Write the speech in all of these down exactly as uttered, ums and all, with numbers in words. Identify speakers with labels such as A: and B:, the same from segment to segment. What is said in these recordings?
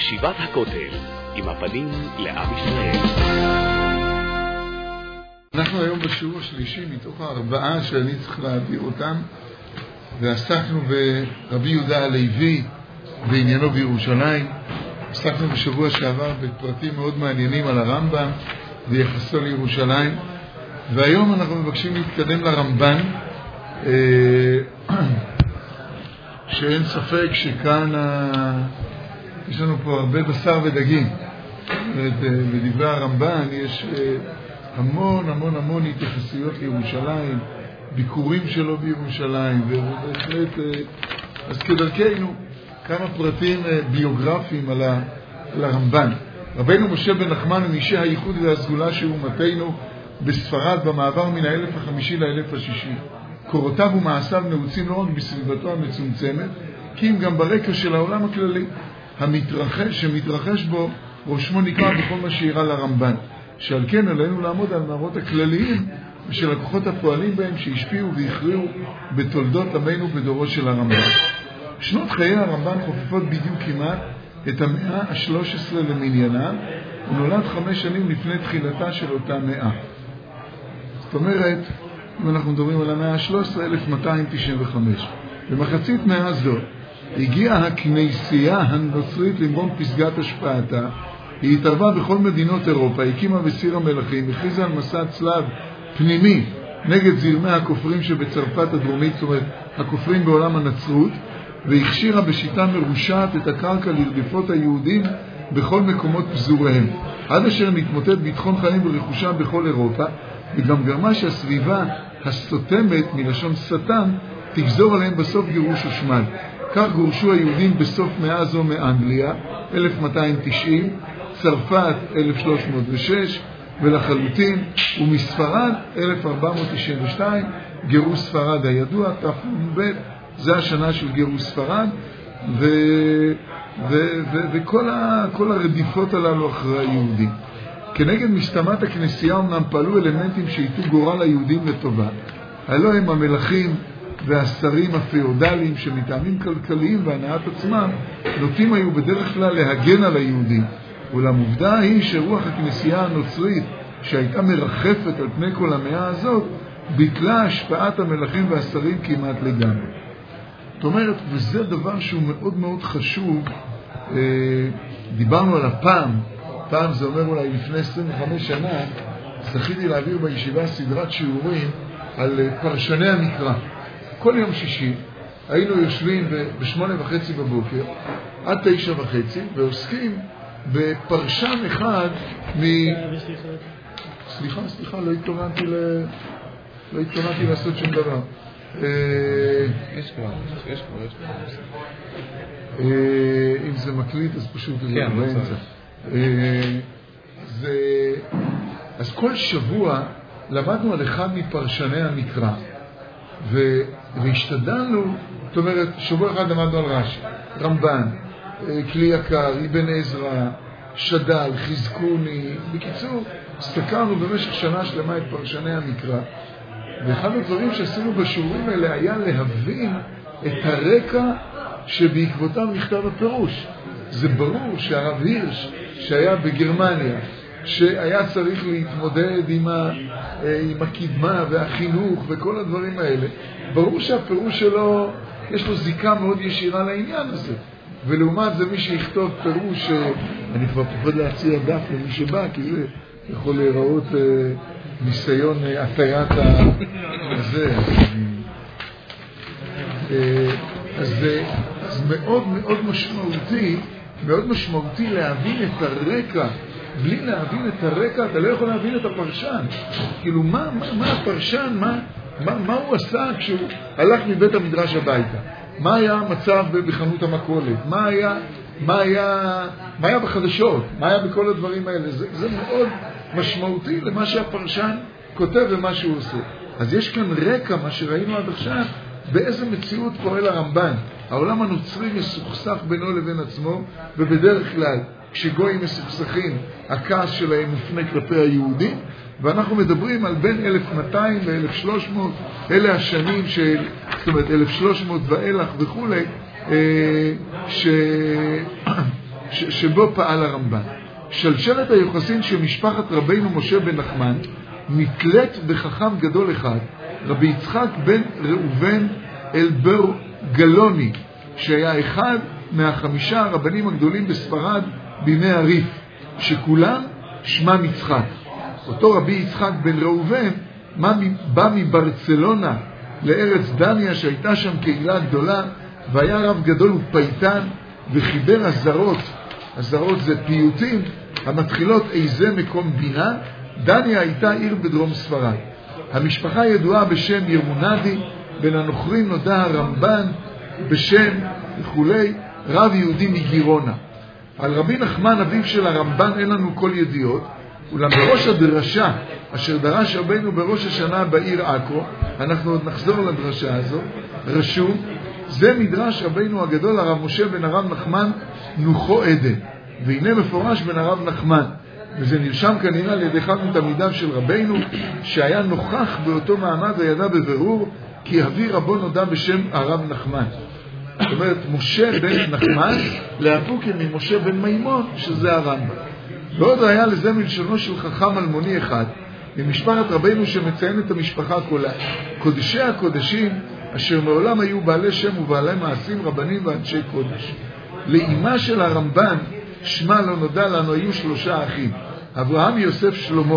A: ישיבת הכותל, עם הפנים לעם ישראל.
B: אנחנו היום בשיעור השלישי מתוך הארבעה שאני צריך להעביר אותם, ועסקנו ברבי יהודה הלוי בעניינו בירושלים. עסקנו בשבוע שעבר בפרטים מאוד מעניינים על הרמב"ם ויחסו לירושלים, והיום אנחנו מבקשים להתקדם לרמב"ן, שאין ספק שכאן יש לנו פה הרבה בשר ודגים. בדברי הרמב"ן יש המון המון המון התייחסויות לירושלים, ביקורים שלו בירושלים, ובהחלט אז כדרכנו כמה פרטים ביוגרפיים על הרמב"ן. רבינו משה בן נחמן הוא מאישי הייחוד והסגולה שאומתנו בספרד במעבר מן האלף החמישי לאלף השישי. קורותיו ומעשיו נעוצים לא רק בסביבתו המצומצמת, כי אם גם ברקע של העולם הכללי המתרחש, שמתרחש בו ראשמו נקרא בכל מה שאירע לרמב"ן. שעל כן עלינו לעמוד על מערות הכלליים ושל הכוחות הפועלים בהם שהשפיעו והכריעו בתולדות עמנו בדורו של הרמב"ן. שנות חיי הרמב"ן חופפות בדיוק כמעט את המאה ה-שלוש עשרה למניינה, הוא נולד חמש שנים לפני תחילתה של אותה מאה. זאת אומרת, אם אנחנו מדברים על המאה ה-שלוש עשרה, אלף מאתיים תשעים וחמש. במחצית מאה זו הגיעה הכנסייה הנוצרית למרום פסגת השפעתה. היא התערבה בכל מדינות אירופה, הקימה בסיר המלכים, הכריזה על מסע צלב פנימי נגד זרמי הכופרים שבצרפת הדרומית, זאת אומרת הכופרים בעולם הנצרות, והכשירה בשיטה מרושעת את הקרקע לרדיפות היהודים בכל מקומות פזוריהם, עד אשר נתמוטט ביטחון חיים ורכושם בכל אירופה, וגם גרמה שהסביבה הסותמת מלשון שטן תגזור עליהם בסוף גירוש ושמד. כך גורשו היהודים בסוף מאה זו מאנגליה, אלף מאתיים תשעים, צרפת אלף שלוש מאות ושש, ולחלוטין, ומספרד אלף ארבע מאות תשעים ושתיים, גירוש ספרד הידוע, תשנ"ב, זה השנה של גירוש ספרד, ו... ו... ו... וכל ה... כל הרדיפות הללו אחרי היהודים. כנגד מסתמת הכנסייה אמנם פעלו אלמנטים שהיטו גורל היהודים לטובה. הלא הם המלכים והשרים הפיאודליים שמטעמים כלכליים והנעת עצמם נוטים היו בדרך כלל להגן על היהודים. אולם עובדה היא שרוח הכנסייה הנוצרית שהייתה מרחפת על פני כל המאה הזאת ביטלה השפעת המלכים והשרים כמעט לגמרי. זאת אומרת, וזה דבר שהוא מאוד מאוד חשוב. דיברנו על הפעם, פעם זה אומר אולי לפני עשרים וחמש שנה, זכיתי להעביר בישיבה סדרת שיעורים על פרשני המקרא. כל יום שישי היינו יושבים בשמונה וחצי בבוקר עד תשע וחצי ועוסקים בפרשן אחד מ... סליחה, סליחה, לא התכוננתי ל... לא התכוננתי לעשות שום דבר.
C: יש כבר, יש כבר, יש כבר.
B: אם זה מקליט אז פשוט זה
C: כן, לא
B: באמצע. אז כל שבוע למדנו על אחד מפרשני המקרא, והשתדלנו, זאת אומרת, שבוע אחד למדנו על רש"י, רמב"ן, כלי יקר, אבן עזרא, שד"ל, חזקוני. בקיצור, הסתכלנו במשך שנה שלמה את פרשני המקרא, ואחד הדברים שעשינו בשיעורים האלה היה להבין את הרקע שבעקבותיו נכתב הפירוש. זה ברור שהרב הירש שהיה בגרמניה, שהיה צריך להתמודד עם, ה, עם הקדמה והחינוך וכל הדברים האלה, ברור שהפירוש שלו יש לו זיקה מאוד ישירה לעניין הזה. ולעומת זה מי שיכתוב פירוש, אני כבר פוחד להציע דף למי שבא, כי זה יכול להיראות אה, ניסיון הטיית הזה. אה, אז, אז מאוד מאוד משמעותי, מאוד משמעותי להבין את הרקע. בלי להבין את הרקע, אתה לא יכול להבין את הפרשן. כאילו, מה, מה, מה הפרשן, מה, מה, מה הוא עשה כשהוא הלך מבית המדרש הביתה? מה היה המצב בחנות המכולת? מה היה, מה היה, מה היה בחדשות? מה היה בכל הדברים האלה? זה, זה מאוד משמעותי למה שהפרשן כותב ומה שהוא עושה. אז יש כאן רקע, מה שראינו עד עכשיו, באיזה מציאות פועל הרמב"ן. העולם הנוצרי מסוכסך בינו לבין עצמו, ובדרך כלל כשגויים מסוכסכים, הכעס שלהם מופנה כלפי היהודים, ואנחנו מדברים על בין אלף מאתיים ו-אלף ושלוש מאות, אלה השנים של, זאת אומרת, אלף ושלוש מאות ואילך וכו', ש... ש, שבו פעל הרמב"ן. שלשלת היוחסין של משפחת רבינו משה בן נחמן נתלת בחכם גדול אחד, רבי יצחק בן ראובן אלבר גלוני, שהיה אחד מהחמישה הרבנים הגדולים בספרד בימי הריף, שכולם שמם יצחק. אותו רבי יצחק בן ראובן בא מברצלונה לארץ דניה, שהייתה שם קהילה גדולה, והיה רב גדול ופייטן, וחיבר הזרות. הזרות זה פיוטים המתחילות איזה מקום בינה. דניה הייתה עיר בדרום ספרד. המשפחה ידועה בשם ירמונדי, בין הנוכרים נודע הרמב"ן בשם וכולי רב יהודי מגירונה. על רבי נחמן אביו של הרמב"ן אין לנו כל ידיעות, אולם בראש הדרשה אשר דרש רבינו בראש השנה בעיר עכו, אנחנו עוד נחזור לדרשה הזו, רשום, זה מדרש רבינו הגדול הרב משה בן הרב נחמן נוחו עדן, והנה מפורש בן הרב נחמן, וזה נרשם כנראה על ידי אחד מתלמידיו של רבינו, שהיה נוכח באותו מעמד וידע בבירור כי אבי רבו נודע בשם הרב נחמן. זאת אומרת, משה בן נחמן להפוקים ממשה בן מימון, שזה הרמב"ם. ועוד היה לזה מלשונו של חכם אלמוני אחד ממשפחת רבינו שמציין את המשפחה כולה, קודשי הקודשים אשר מעולם היו בעלי שם ובעלי מעשים, רבנים ואנשי קודש. לאימה של הרמב"ן שמה לא נודע לנו, היו שלושה אחים, אברהם, יוסף, שלמה.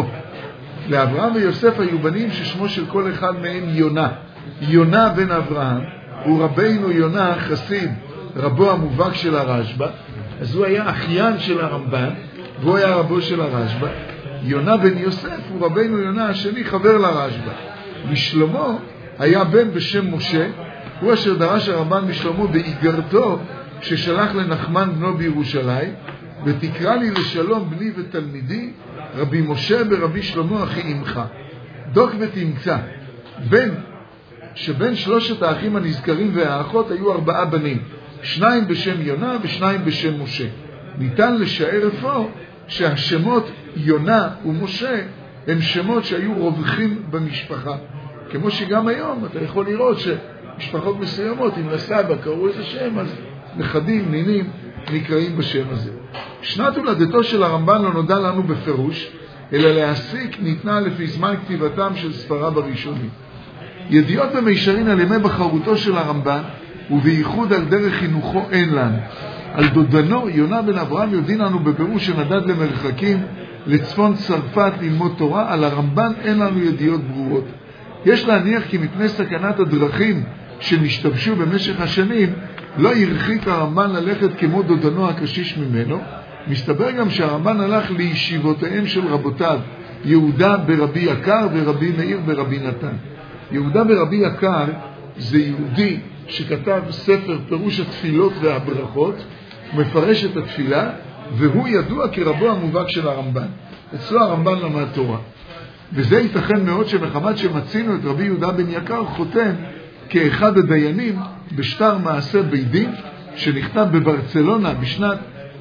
B: לאברהם ויוסף היו בנים ששמו של כל אחד מהם יונה. יונה בן אברהם הוא רבינו יונה חסיד, רבו המובהק של הרשב"א, אז הוא היה אחיין של הרמב"ן והוא היה רבו של הרשב"א. יונה בן יוסף הוא רבינו יונה השני, חבר לרשב"א. ושלמה היה בן בשם משה, הוא אשר דרש הרמב"ן משלמה באיגרתו ששלח לנחמן בנו בירושלים, ותקרא לי לשלום בני ותלמידי רבי משה ברבי שלמה אחי עמך. דוק ותמצא בן שבין שלושת האחים הנזכרים והאחות היו ארבעה בנים, שניים בשם יונה ושניים בשם משה. ניתן לשער אפוא שהשמות יונה ומשה הם שמות שהיו רווחים במשפחה, כמו שגם היום אתה יכול לראות שמשפחות מסוימות אם לסבא קראו איזה שם, אז נכדים, נינים נקראים בשם הזה. שנת הולדתו של הרמב"ן לא נודע לנו בפירוש, אלא להסיק ניתנה לפי זמן כתיבתם של ספריו הראשונים. ידיעות במישרין על ימי בחרותו של הרמב"ן ובייחוד על דרך חינוכו אין לנו. על דודנו יונה בן אברהם יודעים לנו בבירור שנדד למרחקים לצפון צרפת ללמוד תורה. על הרמב"ן אין לנו ידיעות ברורות. יש להניח כי מפני סכנת הדרכים שנשתבשו במשך השנים לא הרחיק הרמב"ן ללכת כמו דודנו הקשיש ממנו. מסתבר גם שהרמב"ן הלך לישיבותיהם של רבותיו, יהודה ברבי יקר ורבי מאיר ברבי נתן. יהודה ברבי יקר זה יהודי שכתב ספר פירוש התפילות והברכות, מפרש את התפילה, והוא ידוע כרבו המובהק של הרמב"ן. אצלו הרמב"ן למד תורה. וזה ייתכן מאוד שמחמת שמצינו את רבי יהודה בן יקר חותם כאחד הדיינים בשטר מעשה בית דין שנכתב בברצלונה בשנת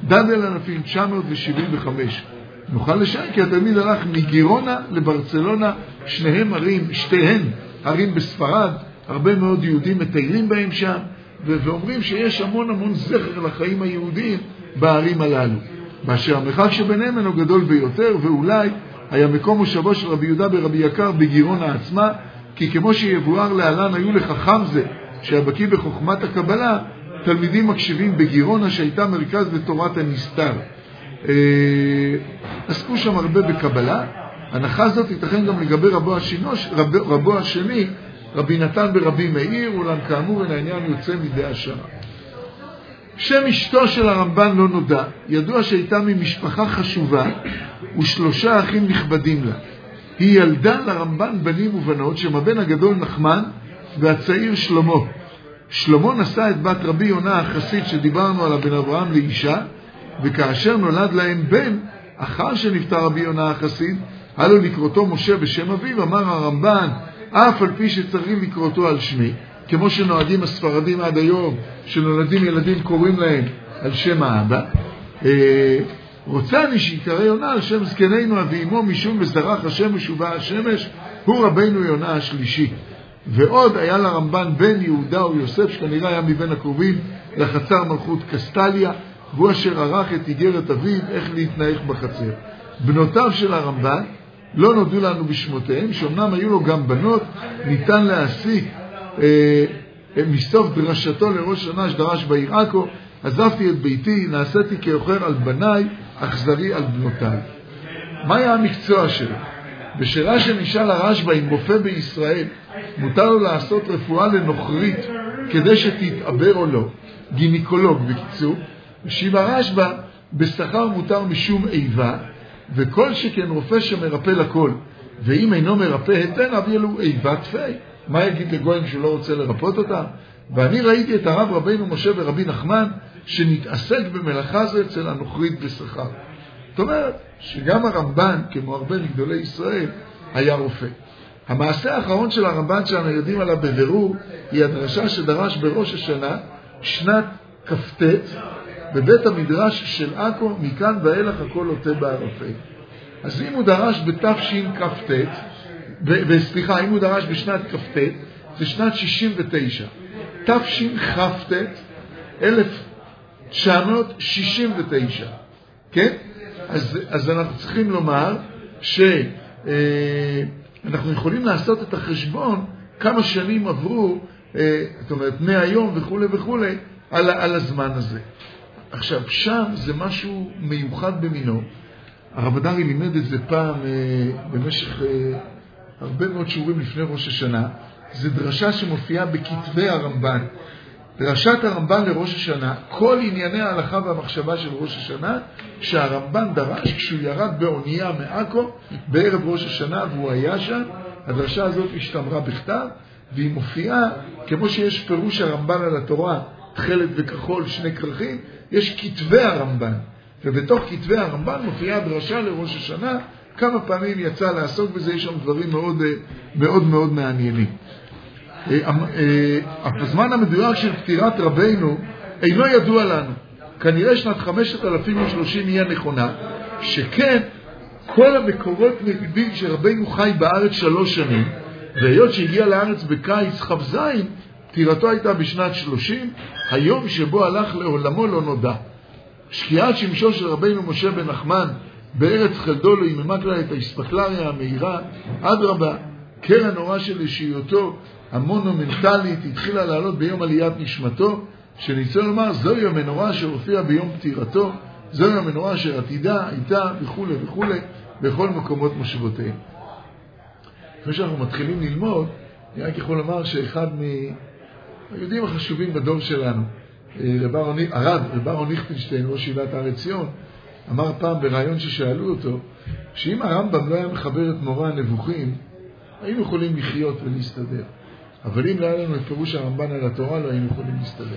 B: אלף תשע מאות שבעים וחמש. נוכל לשער כי התלמיד הלך מגירונה לברצלונה, שניהם ערים, שתיהן ערים בספרד, הרבה מאוד יהודים מטיילים בהם שם, ואומרים שיש המון המון זכר לחיים היהודיים בערים הללו. באשר המרחק שביניהם אינו גדול ביותר, ואולי היה מקום מושבו של רבי יהודה ברבי יקר בגירונה עצמה, כי כמו שיבואר להלן היו לחכם זה, שהבקיא בחוכמת הקבלה, תלמידים מקשיבים בגירונה שהייתה מרכז לתורת הנסתר. עסקו שם הרבה בקבלה. הנחה זאת ייתכן גם לגבי רבו, השינו, רב, רבו השני, רבי נתן ברבי מאיר, אולם כאמור אין העניין יוצא מידי השעה. שם אשתו של הרמב"ן לא נודע, ידוע שהייתה ממשפחה חשובה ושלושה אחים נכבדים לה. היא ילדה לרמב"ן בנים ובנות, שם הבן הגדול נחמן והצעיר שלמה. שלמה נשא את בת רבי יונה החסיד שדיברנו עליו בן אברהם לאישה, וכאשר נולד להם בן, אחר שנפטר רבי יונה החסיד, הלו לקרותו משה בשם אביו, אמר הרמב"ן, אף על פי שצריכים לקרותו על שמי, כמו שנוהגים הספרדים עד היום, שנולדים ילדים קוראים להם על שם האבא, רוצה אני שיקרא יונה על שם זקנינו אבימו, משום בזרח השמש ובא השמש, הוא רבינו יונה השלישי. ועוד היה לרמב"ן בן יהודה או יוסף, שכנראה היה מבין הקרובים לחצר מלכות קסטליה, והוא אשר ערך את איגרת אביו איך להתנהג בחצר. בנותיו של הרמב"ן לא נודעו לנו בשמותיהם, שאומנם היו לו גם בנות, ניתן להסיק אה, מסוף דרשתו לראש שנה שדרש בעיר עכו, עזבתי את ביתי, נעשיתי כאוכר על בניי, אכזרי על בנותיי. מה היה המקצוע שלו? בשאלה שנשאל הרשב"א אם רופא בישראל מותר לו לעשות רפואה לנוכרית כדי שתתעבר או לא, גינקולוג בקיצור, משיב הרשב"א בשכר מותר משום איבה, וכל שכן רופא שמרפא לכל, ואם אינו מרפא היתן אביא לו איבה תפי. מה יגיד לגויים שהוא לא רוצה לרפות אותם? ואני ראיתי את הרב רבינו משה ורבי נחמן שנתעסק במלאכה זו אצל הנוכרית בשכר. זאת אומרת שגם הרמב"ן, כמו הרבה מגדולי ישראל, היה רופא. המעשה האחרון של הרמב"ן שאנו יודעים עליו בבירור היא הדרשה שדרש בראש השנה שנת כ"ט בבית המדרש של עכו, מכאן ואילך הכל לוטה בערפל. אז אם הוא דרש בתשכ"ט, וסליחה, אם הוא דרש בשנת כ"ט, זה שנת שישים ותשע. תשכ"ט, אלף תשע מאות שישים ותשע. כן? אז, אז אנחנו צריכים לומר שאנחנו יכולים לעשות את החשבון כמה שנים עברו, זאת אומרת, מהיום וכו' וכו', על, על הזמן הזה. עכשיו, שם זה משהו מיוחד במינו. הרב הדרי לימד את זה פעם במשך הרבה מאוד שיעורים לפני ראש השנה. זה דרשה שמופיעה בכתבי הרמב"ן. דרשת הרמב"ן לראש השנה, כל ענייני ההלכה והמחשבה של ראש השנה, שהרמב"ן דרש כשהוא ירד באונייה מעכו בערב ראש השנה והוא היה שם. הדרשה הזאת השתמרה בכתב, והיא מופיעה כמו שיש פירוש הרמב"ן על התורה, תכלת וכחול, שני כרכים, יש כתבי הרמב"ן, ובתוך כתבי הרמב"ן מופיעה דרשה לראש השנה. כמה פעמים יצא לעסוק בזה, יש שם דברים מאוד מאוד מאוד מעניינים. הזמן המדויק של פטירת רבינו אינו ידוע לנו. כנראה שנת חמשת אלפים ושלושים יהיה נכונה, שכן כל המקורות מביאים שרבינו חי בארץ שלוש שנים, והיות שהגיע לארץ בקיץ כ"ז, פטירתו הייתה בשנת שלושים, היום שבו הלך לעולמו לא נודע. שקיעת שמשו של רבינו משה בן נחמן בארץ חלדו לא יממק לה את האספקלריה המהירה, אדרבה, קרן אורה של אישיותו המונומנטלית התחילה לעלות ביום עליית נשמתו, שניסה לומר זוהי המנורה שהופיעה ביום פטירתו, זוהי המנורה שעתידה הייתה וכו' וכו' בכל מקומות מושבותיהם. אחרי שאנחנו מתחילים ללמוד, אני רק יכול לומר שאחד מהיהודים החשובים בדור שלנו, הרב רב אהרון ליכטנשטיין, ראש ישיבת הר עציון, אמר פעם ברעיון ששאלו אותו, שאם הרמב"ם לא היה מחבר את מורה הנבוכים, היינו יכולים לחיות ולהסתדר. אבל אם לא היה לנו את פירוש הרמב"ן על התורה, לא היינו יכולים להסתדר.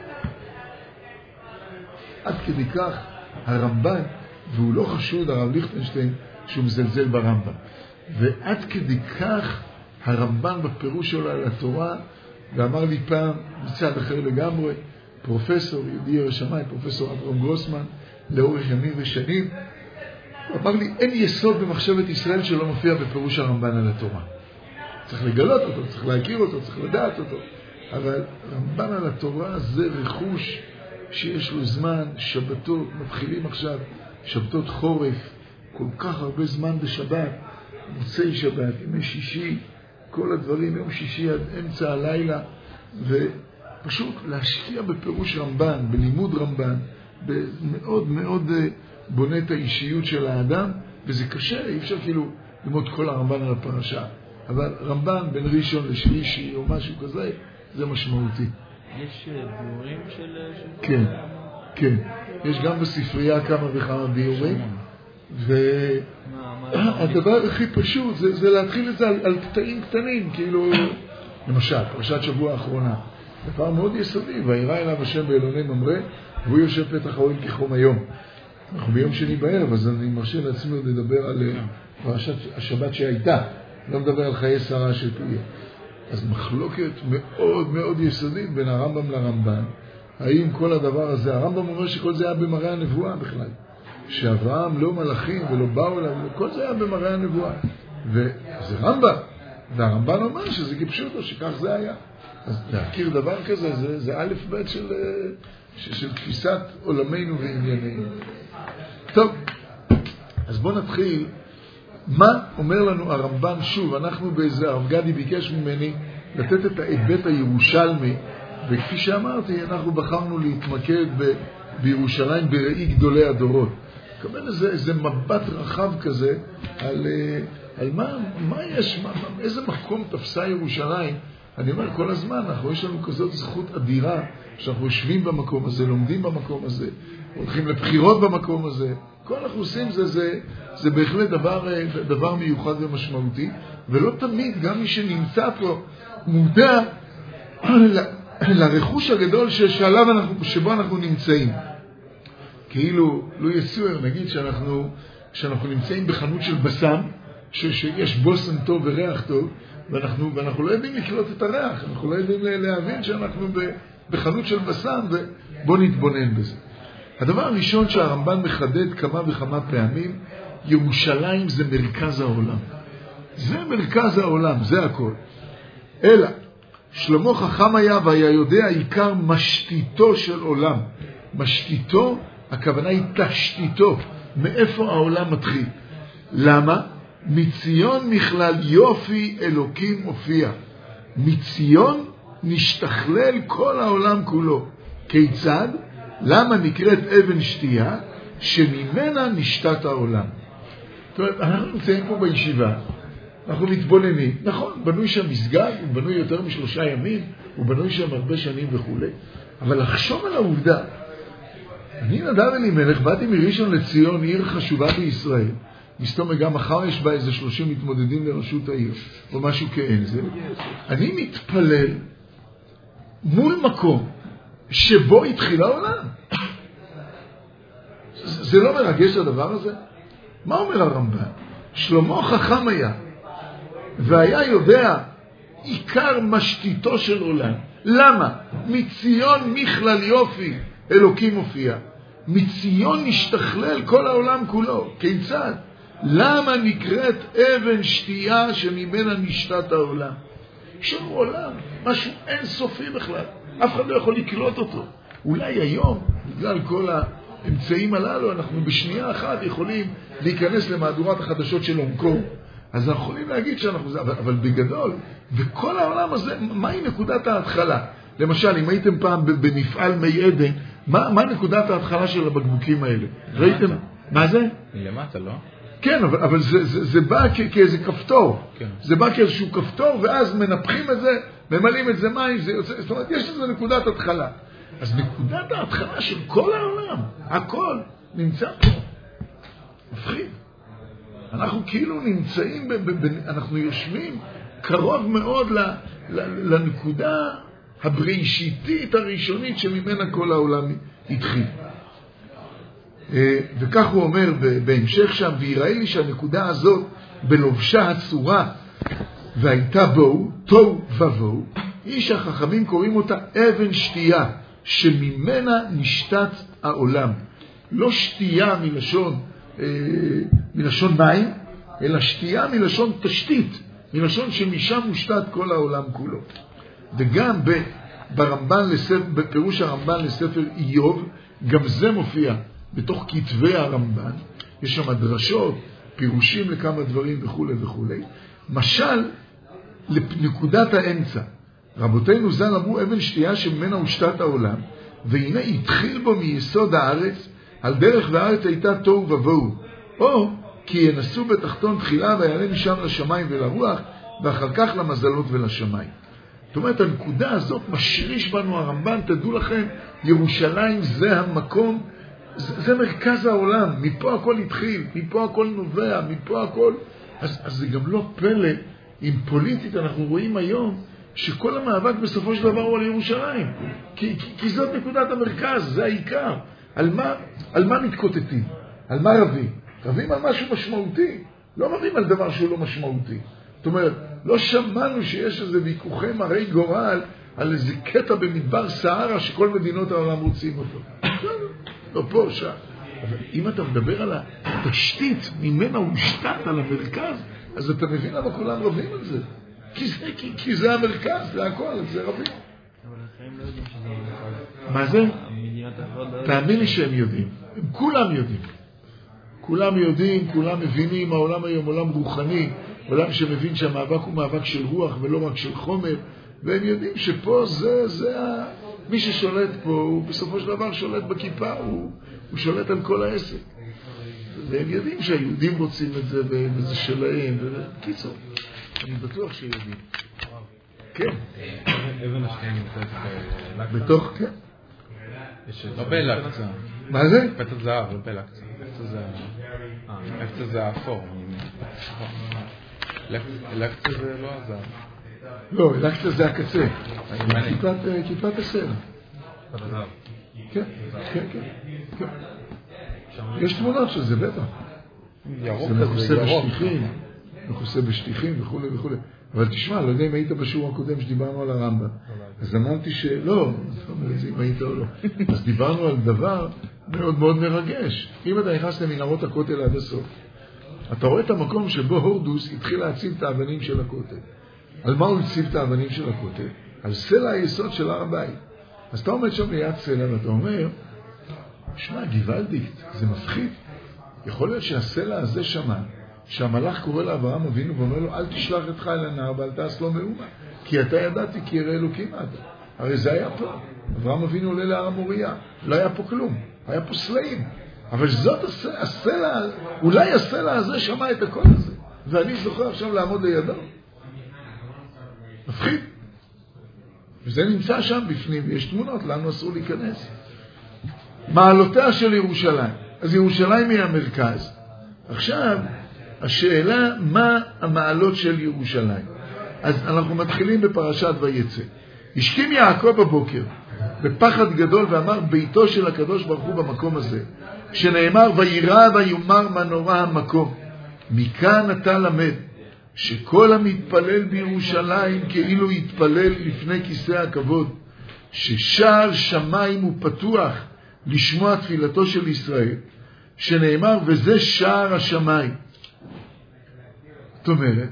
B: עד כדי כך הרמב"ן, והוא לא חשוד, הרב ליכטנשטיין, שהוא מזלזל ברמב"ם. ועד כדי כך הרמב"ן בפירוש שלו על התורה, ואמר לי פעם, מצד אחר לגמרי, פרופסור יהודי ירא שמיים, פרופסור אברהם גרוסמן, לאורך ימים ושנים, הוא אמר לי, אין יסוד במחשבת ישראל שלא מופיע בפירוש הרמב"ן על התורה. צריך לגלות אותו, צריך להכיר אותו, צריך לדעת אותו. אבל רמב"ן על התורה זה רכוש שיש לו זמן, שבתות, מתחילים עכשיו, שבתות חורף, כל כך הרבה זמן בשבת, מוצאי שבת, ימי שישי, כל הדברים, יום שישי עד אמצע הלילה, ופשוט להשקיע בפירוש רמב"ן, בלימוד רמב"ן, מאוד מאוד בונה את האישיות של האדם, וזה קשה, אי אפשר כאילו ללמוד כל הרמב"ן על הפרשה. אבל רמב"ן בין ראשון לשלישי או משהו כזה, זה משמעותי.
D: יש ביורים של...
B: כן, כן. יש גם בספרייה כמה וכמה ביורים. והדבר הכי פשוט זה, זה להתחיל את זה על, על קטעים קטנים, כאילו, למשל, פרשת שבוע האחרונה. דבר מאוד יסודי, וירא אליו השם באלוני ממרא, והוא יושב פתח האוהל כחום היום. אנחנו ביום שני בערב, אז אני מרשה לעצמי עוד לדבר על פרשת השבת שהייתה. לא מדבר על חיי שרה שתהיה. אז מחלוקת מאוד מאוד יסודית בין הרמב"ם לרמב"ן. האם כל הדבר הזה, הרמב"ם אומר שכל זה היה במראה הנבואה בכלל. שאברהם לא מלאכים ולא באו אליו, כל זה היה במראה הנבואה. וזה רמב"ם. והרמב"ן אומר שזה כפשוטו, שכך זה היה. אז להכיר דבר כזה, זה, זה א' ב' של, של, של תפיסת עולמנו וענייננו. טוב, אז בואו נתחיל. מה אומר לנו הרמב"ן? שוב, אנחנו באיזה, הרב גדי ביקש ממני לתת את ההיבט הירושלמי, וכפי שאמרתי, אנחנו בחרנו להתמקד ב, בירושלים בראי גדולי הדורות. קבל איזה, איזה מבט רחב כזה על, על מה, מה יש, מה, איזה מקום תפסה ירושלים. אני אומר כל הזמן, אנחנו יש לנו כזאת זכות אדירה שאנחנו יושבים במקום הזה, לומדים במקום הזה, הולכים לבחירות במקום הזה. כל אנחנו עושים זה, זה, זה בהחלט דבר, דבר מיוחד ומשמעותי, ולא תמיד גם מי שנמצא פה מודע לרכוש הגדול שעליו אנחנו, שבו אנחנו נמצאים. כאילו, לא יסוער, נגיד שאנחנו, שאנחנו נמצאים בחנות של בסם, ש, שיש בוסם טוב וריח טוב, ואנחנו, ואנחנו לא יודעים לקלוט את הריח, אנחנו לא יודעים להבין שאנחנו בחנות של בסם, ובוא נתבונן בזה. הדבר הראשון שהרמב"ן מחדד כמה וכמה פעמים, ירושלים זה מרכז העולם. זה מרכז העולם, זה הכל. אלא, שלמה חכם היה והיה יודע עיקר משתיתו של עולם. משתיתו, הכוונה היא תשתיתו. מאיפה העולם מתחיל? למה? מציון מכלל יופי אלוקים מופיע. מציון נשתכלל כל העולם כולו. כיצד? למה נקראת אבן שתייה? שממנה נשתת העולם. זאת אומרת, אנחנו נמצאים פה בישיבה, אנחנו מתבוננים, נכון, בנוי שם מסגד, הוא בנוי יותר משלושה ימים, הוא בנוי שם הרבה שנים וכו'. אבל לחשוב על העובדה, אני נדב אלימלך, באתי מראשון לציון, עיר חשובה בישראל, מסתום גם מחר יש בה איזה שלושים מתמודדים לראשות העיר, או משהו כאין זה. אני מתפלל מול מקום שבו התחיל העולם. זה לא מרגש הדבר הזה? מה אומר הרמב"ן? שלמה חכם היה, והיה יודע עיקר משתיתו של עולם. למה? מציון מכלל יופי אלוקים מופיע. מציון נשתכלל כל העולם כולו. כיצד? למה נקראת אבן שתייה שממנה נשתת העולם? יש לנו עולם, משהו אינסופי בכלל. אף אחד לא יכול לקלוט אותו. אולי היום, בגלל כל האמצעים הללו, אנחנו בשנייה אחת יכולים להיכנס למהדורת החדשות של הונג קונג. אז אנחנו יכולים להגיד שאנחנו... אבל, אבל בגדול, וכל העולם הזה, מהי נקודת ההתחלה? למשל, אם הייתם פעם במפעל מי עדן, מה, מה נקודת ההתחלה של הבקבוקים האלה? ראיתם? מה זה?
C: מלמטה, לא?
B: כן, אבל, אבל זה, זה, זה בא כ, כאיזה כפתור.
C: כן.
B: זה בא כאיזשהו כפתור, ואז מנפחים את זה, ממלאים את זה מים, זה יוצא, זאת אומרת, יש לזה נקודת התחלה. אז נקודת ההתחלה של כל העולם, הכל, נמצא פה. מפחיד. אנחנו כאילו נמצאים, ב, ב, ב, אנחנו יושבים קרוב מאוד ל, ל, לנקודה הבראשיתית הראשונית שממנה כל העולם התחיל. וכך הוא אומר בהמשך שם, ויראה לי שהנקודה הזאת בלובשה הצורה והייתה בו, תוהו ובוהו, איש החכמים קוראים אותה אבן שתייה, שממנה נשתת העולם. לא שתייה מלשון, אה, מלשון מים, אלא שתייה מלשון תשתית, מלשון שמשם מושתת כל העולם כולו. וגם ברמב"ן לספר, בפירוש הרמב"ן לספר איוב, גם זה מופיע בתוך כתבי הרמב"ן. יש שם דרשות, פירושים לכמה דברים וכו' וכו'. משל לנקודת האמצע. רבותינו ז"ל אמרו אבן שתייה שממנה הושתת העולם, והנה התחיל בו מיסוד הארץ, על דרך והארץ הייתה תוהו ובוהו. או כי ינסו בתחתון תחילה ויעלה משם לשמיים ולרוח, ואחר כך למזלות ולשמיים. זאת אומרת, הנקודה הזאת משריש בנו הרמב"ן, תדעו לכם, ירושלים זה המקום, זה, זה מרכז העולם, מפה הכל התחיל, מפה הכל נובע, מפה הכל. אז, אז זה גם לא פלא, אם פוליטית אנחנו רואים היום, שכל המאבק בסופו של דבר הוא על ירושלים. כי, כי, כי זאת נקודת המרכז, זה העיקר. על מה, על מה מתקוטטים? על מה רבים? רבים על משהו משמעותי. לא רבים על דבר שהוא לא משמעותי. זאת אומרת, לא שמענו שיש איזה ויכוחי מראי גורל על איזה קטע במדבר סהרה שכל מדינות העולם רוצים אותו. לא פה, שם. אבל אם אתה מדבר על התשתית ממנה הושתת על המרכז, אז אתה מבין למה כולם רבים על זה. כי זה, כי, כי זה המרכז, זה הכל, זה רבים.
D: אבל החיים לא יודעים שזה המרכז.
B: מה זה?
D: המדינות האחרות לא יודעים.
B: תאמין לי שהם יודעים. הם כולם יודעים. כולם יודעים, כולם מבינים, העולם היום עולם רוחני, עולם שמבין שהמאבק הוא מאבק של רוח ולא רק של חומר, והם יודעים שפה זה, זה ה... מי ששולט פה, הוא בסופו של דבר שולט בכיפה, הוא, הוא שולט על כל העסק. והם יודעים שהיהודים רוצים את זה, וזה שלהם, ובקיצור, אני בטוח שיודעים. כן.
C: אבן השנייה נמצאת בלקצה.
B: בתוך, כן.
C: לא בלקצה.
B: מה זה?
C: פתח זהב, לא בלקצה. לקצה זה האפור. לקצה זה לא הזהב.
B: לא, לקצה זה הקצה. כיפת הסלע. כן, כן, כן. יש תמונות של זה, בטח. זה מכוסה בשטיחים, מכוסה בשטיחים וכו' וכו'. אבל תשמע, לא יודע אם היית בשיעור הקודם שדיברנו על הרמב"ם. אז אמרתי שלא, אם היית או לא. אז דיברנו על דבר מאוד מאוד מרגש. אם אתה נכנס למנהרות הכותל עד הסוף, אתה רואה את המקום שבו הורדוס התחיל להציב את האבנים של הכותל. על מה הוא הציב את האבנים של הכותל? על סלע היסוד של הר הבית. אז אתה עומד שם ליד סלע ואתה אומר, שמע, גיבלדיקט, זה מפחיד. יכול להיות שהסלע הזה שמה, שהמלאך קורא לאברהם אבינו ואומר לו, אל תשלח אותך אל הנהר ואל תעש לו מאומה, כי אתה ידעתי כי ירא אלוקים אתה. הרי זה היה פה. אברהם אבינו עולה להר המוריה, לא היה פה כלום, היה פה סלעים. אבל זאת הסלע, אולי הסלע הזה שמע את הכל הזה, ואני זוכר עכשיו לעמוד לידו. מפחיד. וזה נמצא שם בפנים, ויש תמונות, לנו אסור להיכנס. מעלותיה של ירושלים. אז ירושלים היא המרכז. עכשיו, השאלה, מה המעלות של ירושלים? אז אנחנו מתחילים בפרשת ויצא. השכים יעקב בבוקר, בפחד גדול, ואמר ביתו של הקדוש ברוך הוא במקום הזה, שנאמר, וירא ויאמר מה נורא המקום. מכאן אתה למד, שכל המתפלל בירושלים כאילו יתפלל לפני כיסא הכבוד, ששער שמיים הוא פתוח לשמוע תפילתו של ישראל, שנאמר, וזה שער השמיים. זאת אומרת,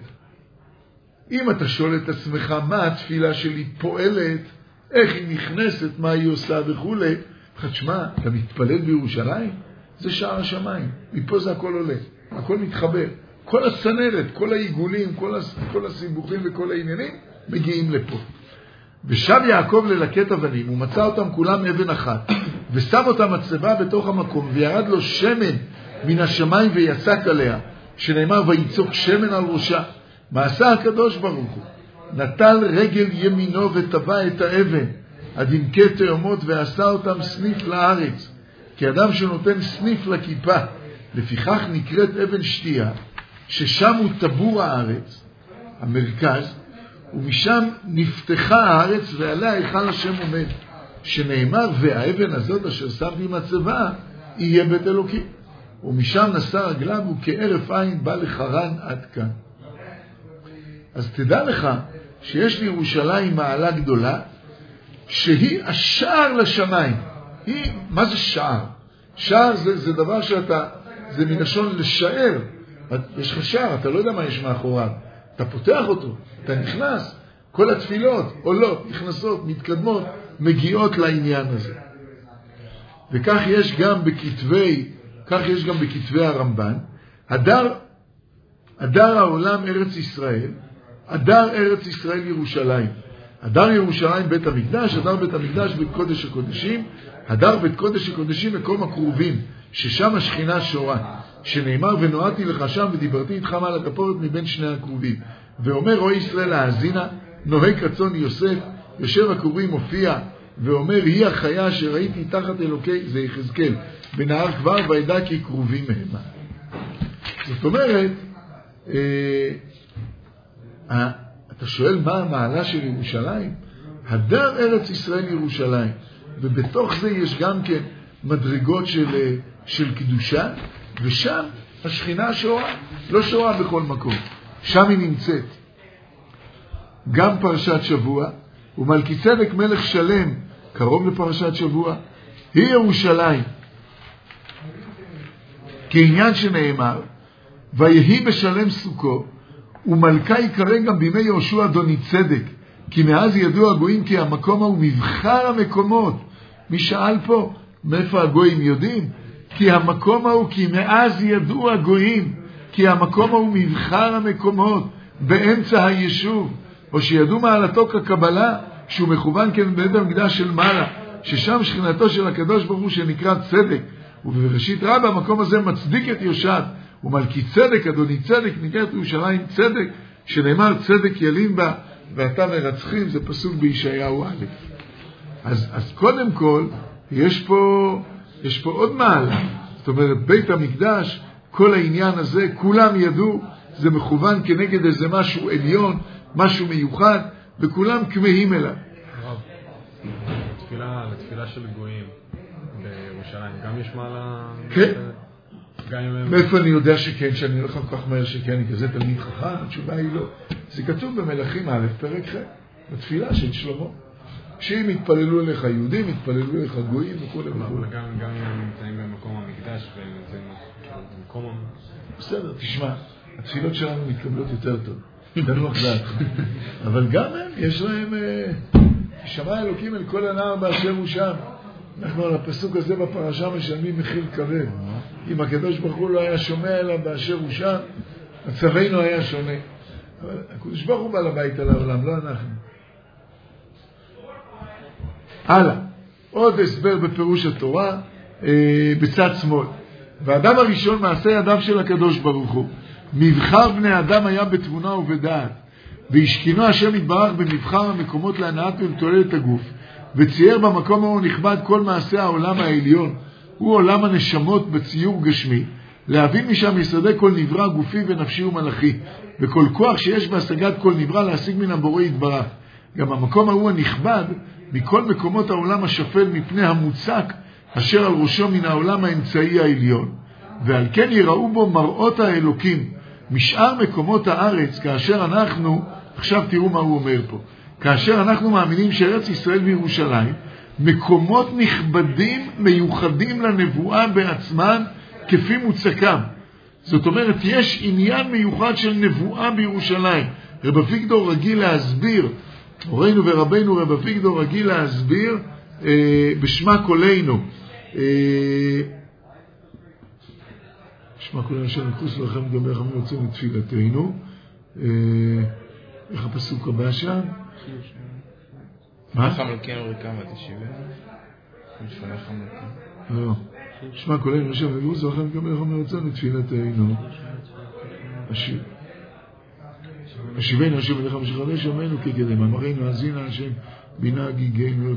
B: אם אתה שואל את עצמך מה התפילה שלי פועלת, איך היא נכנסת, מה היא עושה וכו', תשמע, אתה מתפלל בירושלים? זה שער השמיים. מפה זה הכל עולה, הכל מתחבר. כל הסנרת, כל העיגולים, כל, הס... כל הסיבוכים וכל העניינים מגיעים לפה. ושב יעקב ללקט אבנים, הוא מצא אותם כולם אבן אחת, ושם אותם מצבה בתוך המקום, וירד לו שמן מן השמיים ויצק עליה, שנאמר, ויצוק שמן על ראשה. מה עשה הקדוש ברוך הוא? נטל רגל ימינו וטבע את האבן, עד עמקי תאומות, ועשה אותם סניף לארץ, כי אדם שנותן סניף לכיפה, לפיכך נקראת אבן שתייה, ששם הוא טבור הארץ, המרכז, ומשם נפתחה הארץ ועליה היכל השם עומד, שנאמר, והאבן הזאת אשר שמתי מצבה יהיה בית אלוקים, ומשם נשא רגליו וכערף עין בא לחרן עד כאן. אז תדע לך שיש לירושלים מעלה גדולה, שהיא השער לשמיים. היא, מה זה שער? שער זה, זה דבר שאתה, זה מלשון לשער. יש לך שער, אתה לא יודע מה יש מאחוריו. אתה פותח אותו, אתה נכנס. כל התפילות עולות, נכנסות, מתקדמות, מגיעות לעניין הזה. וכך יש גם בכתבי, כך יש גם בכתבי הרמב"ן, הדר, הדר העולם ארץ ישראל, הדר ארץ ישראל ירושלים. הדר ירושלים בית המקדש, הדר בית המקדש בית קודש הקודשים, הדר בית קודש הקודשים מקום הקרובים, ששם השכינה שורה, שנאמר, ונועדתי לך שם ודיברתי איתך מעל הכפורת מבין שני הקרובים. ואומר רואי ישראל להאזינה, נוהג רצון יוסף, יושב הקוראים מופיע, ואומר, היא החיה שראיתי תחת אלוקי, זה יחזקאל, בנהר כבר וידע כי קרובים מהמה. זאת אומרת, אה, אתה שואל מה המעלה של ירושלים? הדר ארץ ישראל ירושלים, ובתוך זה יש גם כן מדרגות של, של קדושה, ושם השכינה שורה, לא שורה בכל מקום, שם היא נמצאת. גם פרשת שבוע, ומלכי צדק מלך שלם, קרוב לפרשת שבוע, היא ירושלים. כעניין שנאמר, ויהי בשלם סוכו, ומלכה יקרא גם בימי יהושע אדוני צדק, כי מאז ידעו הגויים כי המקום הוא מבחר המקומות. מי שאל פה, מאיפה הגויים יודעים? כי המקום הוא, כי מאז ידעו הגויים, כי המקום הוא מבחר המקומות, באמצע היישוב, או שידעו מעלתו כקבלה, שהוא מכוון כן בית המקדש של מעלה, ששם שכינתו של הקדוש ברוך הוא שנקרא צדק, ובראשית רבה המקום הזה מצדיק את יושעת, ומלכי צדק, אדוני צדק, נקראת ירושלים צדק, שנאמר צדק ילין בה, ואתה מרצחים, זה פסוק בישעיהו א'. אז, אז קודם כל, יש פה, יש פה עוד מעלה. זאת אומרת, בית המקדש, כל העניין הזה, כולם ידעו, זה מכוון כנגד איזה משהו עליון, משהו מיוחד, וכולם כמהים אליו.
C: רב, לתפילה, לתפילה של גויים בירושלים, גם יש מעלה...
B: כן. מאיפה אני יודע שכן, שאני לא כל כך מהר שכן, אני כזה תלמיד חכם? התשובה היא לא. זה כתוב במלכים א' פרק ח', בתפילה של שלמה. כשאם יתפללו אליך יהודים, יתפללו אליך גויים וכו' וכו'.
C: גם הם נמצאים במקום המקדש והם נמצאים במקום...
B: בסדר, תשמע, התפילות שלנו מתקבלות יותר טוב. תנוח דעת. אבל גם הם, יש להם... שמע אלוקים אל כל הנער באשר הוא שם. אנחנו על הפסוק הזה בפרשה משלמים מחיר כבד. אם הקדוש ברוך הוא לא היה שומע אליו באשר הוא שם, מצבנו היה שונה. אבל הקדוש ברוך הוא בעל הבית על העולם, לא אנחנו. הלאה. עוד הסבר בפירוש התורה אה, בצד שמאל. והאדם הראשון מעשה ידיו של הקדוש ברוך הוא. מבחר בני אדם היה בתבונה ובדעת. והשכינו השם יתברך במבחר המקומות להנאת ולתועלת הגוף. וצייר במקום ההוא נכבד כל מעשה העולם העליון, הוא עולם הנשמות בציור גשמי, להבין משם יסודי כל נברא גופי ונפשי ומלאכי, וכל כוח שיש בהשגת כל נברא להשיג מן הבורא יתברך. גם המקום ההוא הנכבד מכל מקומות העולם השפל מפני המוצק אשר על ראשו מן העולם האמצעי העליון, ועל כן יראו בו מראות האלוקים משאר מקומות הארץ, כאשר אנחנו, עכשיו תראו מה הוא אומר פה, כאשר אנחנו מאמינים שארץ ישראל וירושלים מקומות נכבדים מיוחדים לנבואה בעצמן כפי מוצקם. זאת אומרת, יש עניין מיוחד של נבואה בירושלים. רב אביגדור רגיל להסביר, הורינו ורבינו רב אביגדור רגיל להסביר אה, בשמה קולנו. אה, בשמה קולנו של נקוס לכם גם איך אנחנו יוצאים לתפילתנו. אה, איך הפסוק הבא שם? מה?
D: חמלכנו ריקם ותשיבנו ולפניך חמלכנו.
B: לא. שמע קולנו שם וגרוס לכם גם איך אנחנו יוצאים לתפילתנו. השיב. השיבנו השם אליך משחרש ימינו כקדם אמרנו הזינה השם בינה גיגנו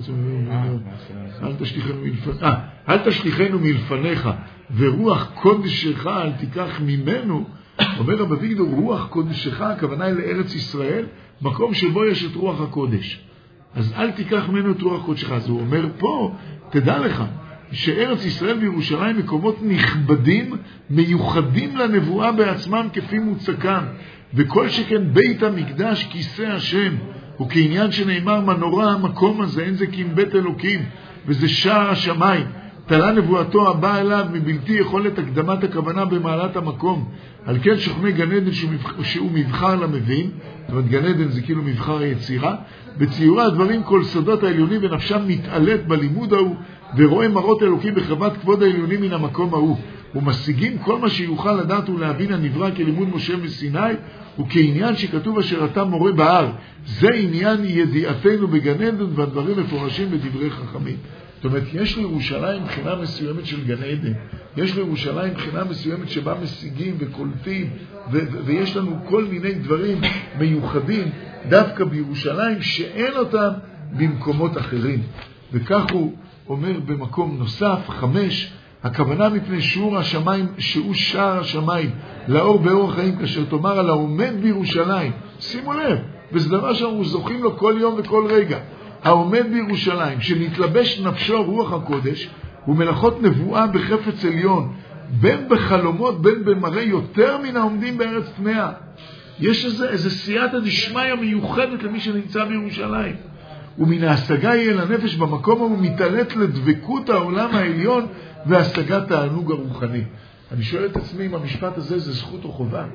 B: אל תשליחנו מלפניך אל תשליחנו מלפניך ורוח קודשך אל תיקח ממנו. אומר רב אביגדור, רוח קודשך, הכוונה היא לארץ ישראל, מקום שבו יש את רוח הקודש. אז אל תיקח ממנו את רוח קודשך. אז הוא אומר פה, תדע לך, שארץ ישראל וירושלים מקומות נכבדים, מיוחדים לנבואה בעצמם כפי מוצקם. וכל שכן בית המקדש כיסא השם, הוא כעניין שנאמר מנורה המקום הזה, אין זה כי אם בית אלוקים, וזה שער השמיים. תלה נבואתו הבא אליו מבלתי יכולת הקדמת הכוונה במעלת המקום. על כן שוכני גן עדן שהוא מבחר למבין, זאת אומרת גן עדן זה כאילו מבחר היצירה, בציורי הדברים כל סודות העליונים ונפשם מתעלת בלימוד ההוא, ורואה מראות אלוקים בחוות כבוד העליונים מן המקום ההוא, ומשיגים כל מה שיוכל לדעת ולהבין הנברא כלימוד משה מסיני, וכעניין שכתוב אשר אתה מורה בהר. זה עניין ידיעתנו בגן עדן, והדברים מפורשים בדברי חכמים. זאת אומרת, יש לירושלים בחינה מסוימת של גן עדן. יש לירושלים בחינה מסוימת שבה משיגים וקולטים, ו- ו- ויש לנו כל מיני דברים מיוחדים דווקא בירושלים שאין אותם במקומות אחרים. וכך הוא אומר במקום נוסף, חמש, הכוונה מפני שיעור השמיים, שהוא שער השמיים, לאור באור החיים, כאשר תאמר על העומד בירושלים. שימו לב, וזה דבר שאנחנו זוכים לו כל יום וכל רגע. העומד בירושלים, שנתלבש נפשו רוח הקודש, הוא מלאכות נבואה בחפץ עליון, בין בחלומות, בין במראה יותר מן העומדים בארץ פניה. יש איזה, איזה סייעתא דשמיא מיוחדת למי שנמצא בירושלים. ומן ההשגה יהיה לנפש במקום הוא מתעלת לדבקות העולם העליון והשגת הענוג הרוחני. אני שואל את עצמי אם המשפט הזה זה זכות או חובה.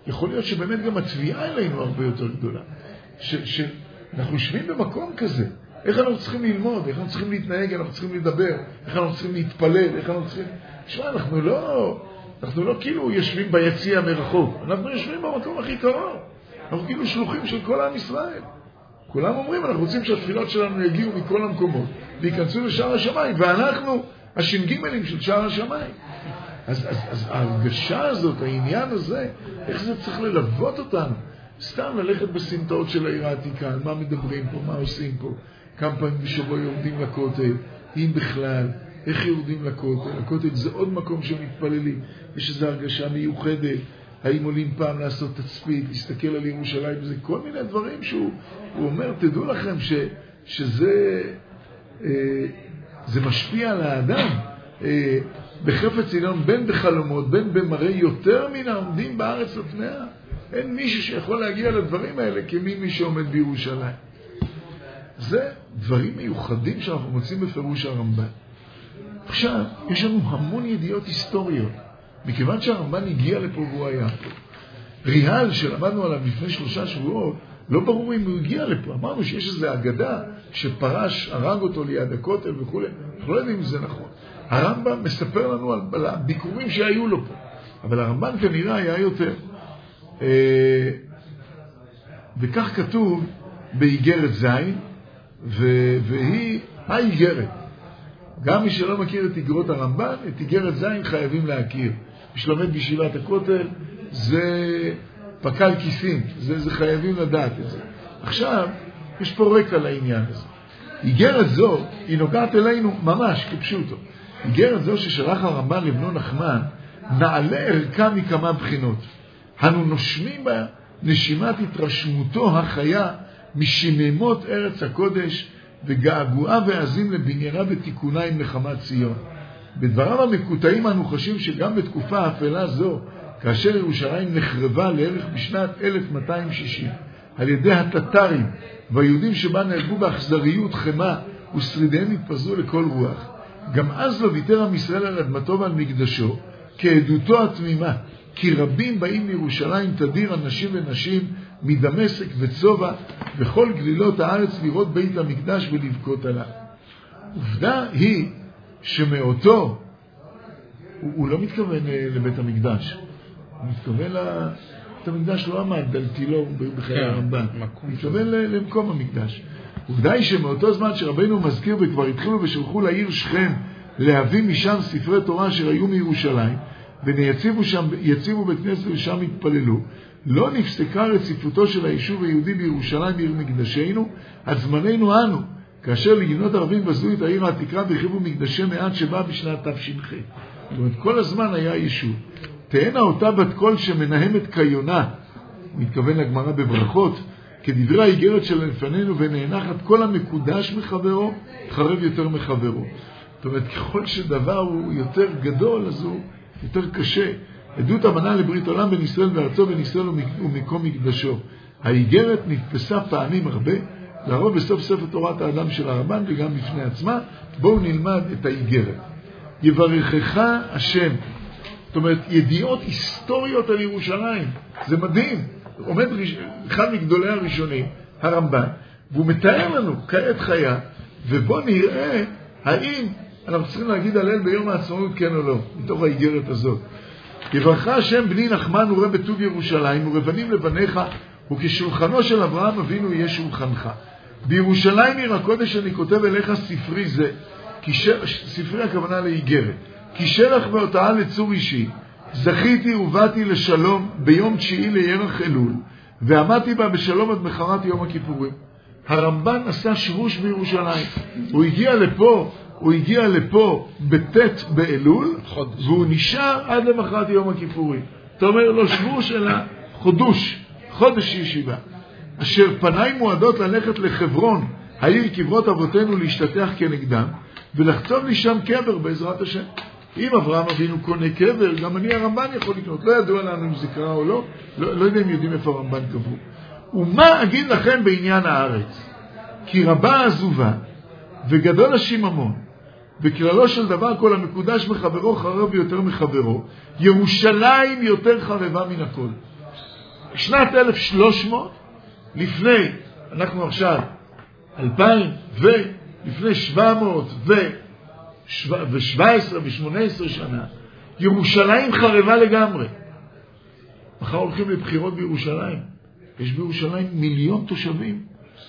B: יכול להיות שבאמת גם התביעה אלינו הרבה יותר גדולה. שאנחנו יושבים במקום כזה, איך אנחנו צריכים ללמוד, איך אנחנו צריכים להתנהג, איך אנחנו צריכים לדבר, איך אנחנו צריכים להתפלל, איך אנחנו צריכים... תשמע, אנחנו לא, אנחנו לא כאילו יושבים ביציע מרחוק, אנחנו יושבים במקום הכי קרוב. אנחנו כאילו שלוחים של כל עם ישראל. כולם אומרים, אנחנו רוצים שהתפילות שלנו יגיעו מכל המקומות, וייכנסו לשער השמיים, ואנחנו הש"גימלים של שער השמיים. אז, אז, אז ההרגשה הזאת, העניין הזה, איך זה צריך ללוות אותנו? סתם ללכת בסמטאות של העיר העתיקה, על מה מדברים פה, מה עושים פה, כמה פעמים בשבוע יורדים לכותל, אם בכלל, איך יורדים לכותל? הכותל זה עוד מקום שמתפללים, יש איזו הרגשה מיוחדת, האם עולים פעם לעשות תצפית, להסתכל על ירושלים, זה כל מיני דברים שהוא הוא אומר, תדעו לכם ש, שזה אה, זה משפיע על האדם, אה, בחפץ עליון, בין בחלומות, בין במראה יותר מן העומדים בארץ לפניה. אין מישהו שיכול להגיע לדברים האלה כמי מי שעומד בירושלים. זה דברים מיוחדים שאנחנו מוצאים בפירוש הרמב"ן. עכשיו, יש לנו המון ידיעות היסטוריות. מכיוון שהרמב"ן הגיע לפה והוא היה פה. ריאל שלמדנו עליו לפני שלושה שבועות, לא ברור אם הוא הגיע לפה. אמרנו שיש איזו אגדה שפרש, הרג אותו ליד הכותל וכו'. אנחנו לא יודעים אם זה נכון. הרמב"ן מספר לנו על, על הביקורים שהיו לו פה. אבל הרמב"ן כנראה היה יותר. אה, וכך כתוב באיגרת זין, ו- והיא האיגרת. גם מי שלא מכיר את איגרות הרמב"ן, את איגרת זין חייבים להכיר. מי שלומד בישיבת הכותל, זה פקל כיסים, זה, זה חייבים לדעת את זה. עכשיו, יש פה רקע לעניין הזה. איגרת זו, היא נוגעת אלינו ממש כפשוטו. איגרת זו ששלח הרמב"ן לבנו נחמן, נעלה ערכה מכמה בחינות. אנו נושמים בה נשימת התרשמותו החיה משממות ארץ הקודש, וגעגועה ועזים לבניינה ותיקונה עם נחמת ציון. בדבריו המקוטעים אנו חשים שגם בתקופה האפלה זו, כאשר ירושלים נחרבה לערך בשנת אלף מאתיים שישים, על ידי הטטרים והיהודים שבה נהרגו באכזריות חמה ושרידיהם התפזרו לכל רוח, גם אז לא ויתר עם ישראל על אדמתו ועל מקדשו, כעדותו התמימה, כי רבים באים לירושלים תדיר אנשים ונשים מדמשק וצובע וכל גלילות הארץ לראות בית המקדש ולבכות עליו. עובדה היא שמאותו, הוא, הוא לא מתכוון לבית המקדש, הוא מתכוון לבית המקדש, לא עמד על תילו בחיי הרמב"ן, הוא מתכוון למקום המקדש. עובדה היא שמאותו זמן שרבנו מזכיר וכבר התחילו ושלחו לעיר שכם להביא משם ספרי תורה שהיו מירושלים, ויציבו שם, יציבו בית כנסת ושם התפללו, לא נפסקה רציפותו של היישוב היהודי בירושלים בעיר מקדשנו, עד זמננו אנו, כאשר לגינות ערבים בזו את העיר העתיקה והחריבו מקדשי מעט שבא בשנת תש"ח. זאת אומרת, כל הזמן היה יישוב. תהנה אותה בת קול שמנהמת כיונה, הוא מתכוון לגמרא בברכות, כדברי האיגרת של לפנינו, ונהנחת כל המקודש מחברו, חרב יותר מחברו. זאת אומרת, ככל שדבר הוא יותר גדול, אז הוא יותר קשה. עדות אמנה לברית עולם בין ישראל וארצו, בין ישראל ומקום מקדשו. האיגרת נתפסה פעמים הרבה, לרוב בסוף ספר תורת האדם של הרמב"ן וגם בפני עצמה. בואו נלמד את האיגרת. יברכך השם. זאת אומרת, ידיעות היסטוריות על ירושלים. זה מדהים. עומד אחד מגדולי הראשונים, הרמב"ן, והוא מתאר לנו כעת חיה, ובוא נראה האם אנחנו צריכים להגיד הלל ביום העצמאות כן או לא, מתוך האיגרת הזאת. יברכך השם בני נחמן וראה בטוב ירושלים, ורבנים לבניך, וכשולחנו של אברהם אבינו יהיה שולחנך. בירושלים עיר הקודש אני כותב אליך ספרי זה, ספרי הכוונה לאיגרת, כי שלח והותאה לצור אישי, זכיתי ובאתי לשלום ביום תשיעי לירח אלול, ועמדתי בה בשלום עד מחרת יום הכיפורים. הרמב"ן עשה שבוש בירושלים, הוא הגיע לפה, הוא הגיע לפה בתת באלול, והוא נשאר עד למחרת יום הכיפורים. אתה אומר לא שבוש אלא חודש, חודש ישיבה. אשר פניי מועדות ללכת לחברון, העיר קברות אבותינו, להשתתח כנגדם, ולחצוב לי שם קבר בעזרת השם. אם אברהם אבינו קונה קבר, גם אני הרמב"ן יכול לקנות. לא ידוע לנו אם זה קרה או לא, לא, לא יודע אם יודעים איפה הרמב"ן קבעו. ומה אגיד לכם בעניין הארץ? כי רבה עזובה, וגדול השיממון, וכללו של דבר כל המקודש מחברו חרב יותר מחברו, ירושלים יותר חרבה מן הכל. שנת אלף ושלוש מאות, לפני, אנחנו עכשיו אלפיים, ולפני שבע מאות ושבע עשרה ושמונה עשרה שנה, ירושלים חרבה לגמרי. מחר הולכים לבחירות בירושלים. יש בירושלים מיליון תושבים.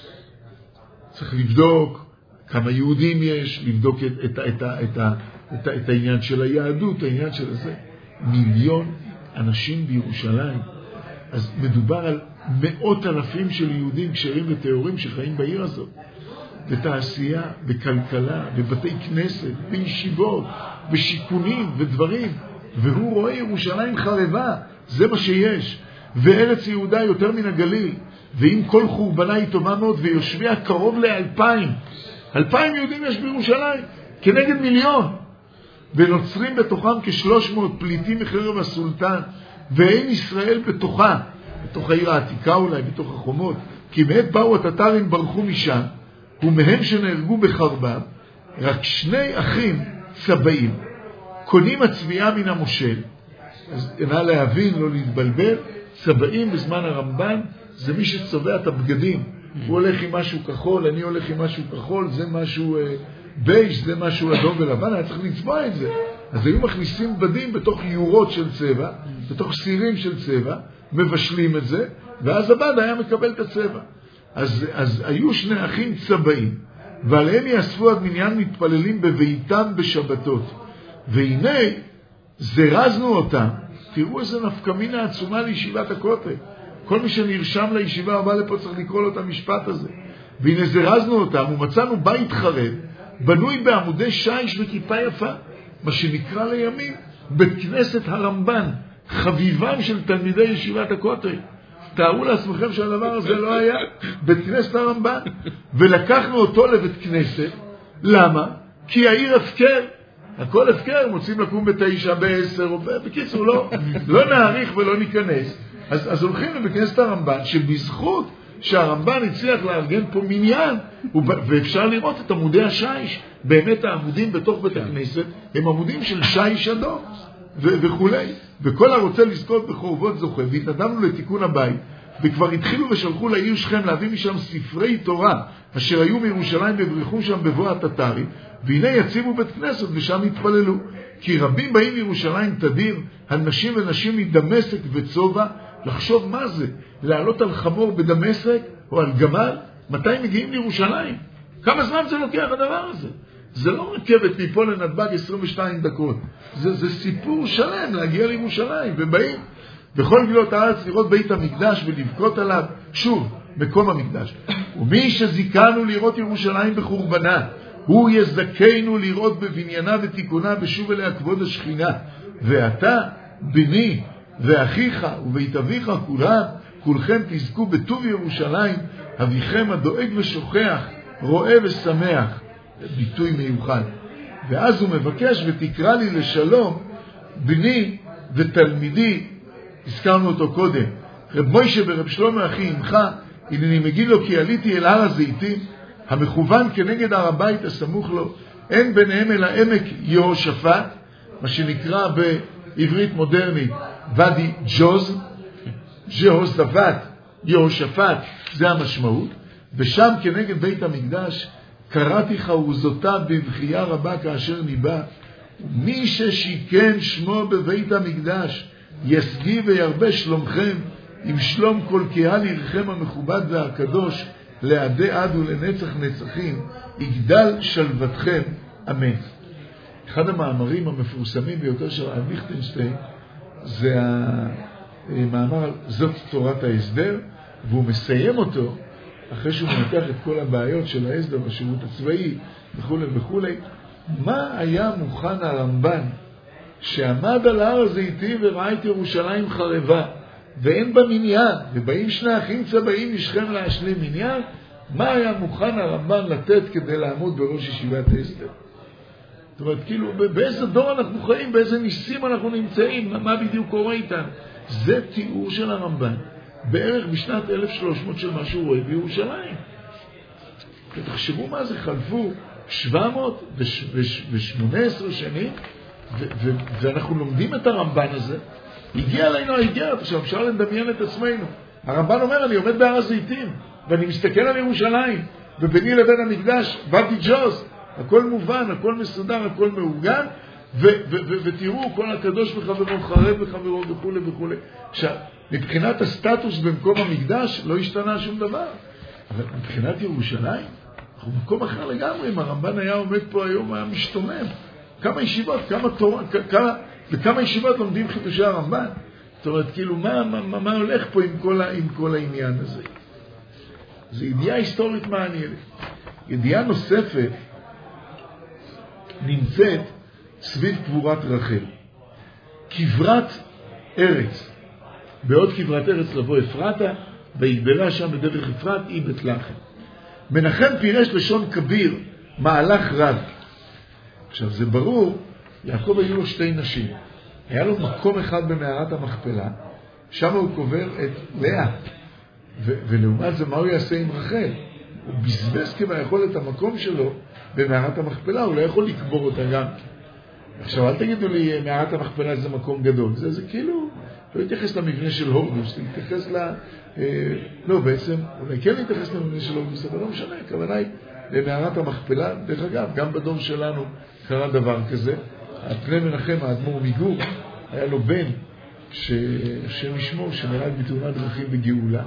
B: צריך לבדוק כמה יהודים יש, לבדוק את, את, את, את, את, את, את העניין של היהדות, העניין של זה. מיליון אנשים בירושלים. אז מדובר על מאות אלפים של יהודים כשרים וטהורים שחיים בעיר הזאת. בתעשייה, בכלכלה, בבתי כנסת, בישיבות, בשיכונים ודברים. והוא רואה ירושלים חרבה. זה מה שיש. וארץ יהודה יותר מן הגליל. ועם כל חורבנה היא טובה מאוד, ויושביה קרוב לאלפיים. אלפיים יהודים יש בירושלים, כנגד מיליון. ונוצרים בתוכם כשלוש מאות פליטים מחרב הסולטן, ואין ישראל בתוכה, בתוך העיר העתיקה אולי, בתוך החומות, כי מעת באו הטטרים ברחו משם, ומהם שנהרגו בחרבם, רק שני אחים צבעים, קונים הצביעה מן המושל. אז נא להבין, לא להתבלבל, צבעים בזמן הרמב"ן, זה מי שצובע את הבגדים. הוא הולך עם משהו כחול, אני הולך עם משהו כחול, זה משהו אה, בייש, זה משהו אדום ולבן, היה צריך לצבוע את זה. אז היו מכניסים בדים בתוך יורות של צבע, בתוך סירים של צבע, מבשלים את זה, ואז הבד היה מקבל את הצבע. אז, אז היו שני אחים צבעים, ועליהם יאספו עד מניין מתפללים בביתם בשבתות. והנה, זרזנו אותם, תראו איזה נפקמינה עצומה לישיבת הכותל. כל מי שנרשם לישיבה הבא לפה צריך לקרוא לו את המשפט הזה. והנה זרזנו אותם ומצאנו בית חרב, בנוי בעמודי שיש וכיפה יפה, מה שנקרא לימים בית כנסת הרמב"ן, חביבם של תלמידי ישיבת הכותל. תארו לעצמכם שהדבר הזה לא היה בית כנסת הרמב"ן. ולקחנו אותו לבית כנסת. למה? כי העיר הפקר. הכל הפקר, מוצאים לקום בתשע, בעשר, בקיצור, לא, לא נעריך ולא ניכנס. אז, אז הולכים לבית כנסת הרמב"ן, שבזכות שהרמב"ן הצליח לארגן פה מניין, ואפשר לראות את עמודי השיש. באמת העמודים בתוך בית הכנסת הם עמודים של שיש אדום וכו'. וכל הרוצה לזכות בחורבות זוכה. והתנדבנו לתיקון הבית, וכבר התחילו ושלחו לעיר שכם להביא משם ספרי תורה אשר היו מירושלים וברחו שם בבוא הטטרים, והנה יציבו בית כנסת ושם התפללו. כי רבים באים מירושלים תדיר, הנשים ונשים מדמשק וצובע. לחשוב מה זה, לעלות על חמור בדמשק או על גמל, מתי מגיעים לירושלים? כמה זמן זה לוקח הדבר הזה? זה לא רכבת מפה לנתב"ג עשרים ושתיים דקות. זה, זה סיפור שלם להגיע לירושלים, ובאים בכל גלות הארץ לראות בית המקדש ולבכות עליו, שוב, מקום המקדש. ומי שזיכנו לראות ירושלים בחורבנה, הוא יזכנו לראות בבניינה ותיקונה בשוב אליה כבוד השכינה. ואתה, בני ואחיך ובית אביך כולם, כולכם תזכו בטוב ירושלים, אביכם הדואג ושוכח, רואה ושמח. ביטוי מיוחד. ואז הוא מבקש, ותקרא לי לשלום בני ותלמידי, הזכרנו אותו קודם, רב מוישה ורב שלמה אחי עמך, הנני מגיד לו כי עליתי אל הר הזיתים, המכוון כנגד הר הבית הסמוך לו, אין ביניהם אלא עמק יהושפט, מה שנקרא בעברית מודרנית ואדי ג'וז, יהושפט, יהושפט, זה המשמעות. ושם כנגד בית המקדש קראתי חרוזותה בבחייה רבה כאשר ניבא, מי ששיקן שמו בבית המקדש יסגי וירבה שלומכם עם שלום כל קהל עירכם המכובד והקדוש לעדי עד ולנצח נצחים יגדל שלוותכם אמן. אחד המאמרים המפורסמים ביותר של הרב ליכטנשטיין זה המאמר על זאת תורת ההסדר, והוא מסיים אותו אחרי שהוא מנתח את כל הבעיות של ההסדר בשירות הצבאי וכו' וכו'. מה היה מוכן הרמב"ן שעמד על הר הזיתים וראה את ירושלים חרבה ואין בה מניין, ובאים שני אחים צבאים משכם להשלים מניין? מה היה מוכן הרמב"ן לתת כדי לעמוד בראש ישיבת ההסדר? זאת אומרת, כאילו, באיזה דור אנחנו חיים, באיזה ניסים אנחנו נמצאים, מה בדיוק קורה איתם? זה תיאור של הרמב"ן בערך בשנת אלף ושלוש מאות של מה שהוא רואה בירושלים. ותחשבו מה זה, חלפו שבע מאות ושמונה עשרה שנים, ו- ו- ואנחנו לומדים את הרמב"ן הזה,
E: הגיע אלינו האיגרת. עכשיו אפשר לדמיין את עצמנו. הרמב"ן אומר, אני עומד בהר הזיתים, ואני מסתכל על ירושלים, וביני לבין המקדש, באתי ג'וז, הכל מובן, הכל מסודר, הכל מאורגן, ו- ו- ו- ותראו, כל הקדוש וחברו, חרב וחברו וכו' וכו'. עכשיו, מבחינת הסטטוס במקום המקדש, לא השתנה שום דבר. אבל מבחינת ירושלים, אנחנו במקום אחר לגמרי. אם הרמב"ן היה עומד פה היום, היה משתומם. כמה ישיבות, כמה תורה, כמה, וכמה ישיבות לומדים חידושי הרמב"ן. זאת אומרת, כאילו, מה, מה, מה הולך פה עם כל, עם כל העניין הזה? זו ידיעה היסטורית מעניינת. ידיעה נוספת נמצאת סביב קבורת רחל. קברת ארץ. בעוד קברת ארץ לבוא אפרתה, והגבלה שם בדרך אפרת, היא בית לחם. מנחם פירש לשון כביר, מהלך רב. עכשיו, זה ברור, יעקב היו לו שתי נשים. היה לו מקום אחד במערת המכפלה, שם הוא קובר את לאה. ו- ולעומת זה, מה הוא יעשה עם רחל? הוא בזבז כביכול את המקום שלו במערת המכפלה, הוא לא יכול לקבור אותה גם. עכשיו, אל תגידו לי, מערת המכפלה זה מקום גדול. זה, זה כאילו, לא יתייחס למבנה של הורדוס, יתייחס ל... אה, לא, בעצם, אולי כן יתייחס למבנה של הורדוס, אבל לא משנה, הכוונה היא למערת המכפלה. דרך אגב, גם בדור שלנו קרה דבר כזה. הפני מנחם, האדמו"ר מגור, היה לו בן, שם ישמו, שנהרג בתאונת דרכים בגאולה,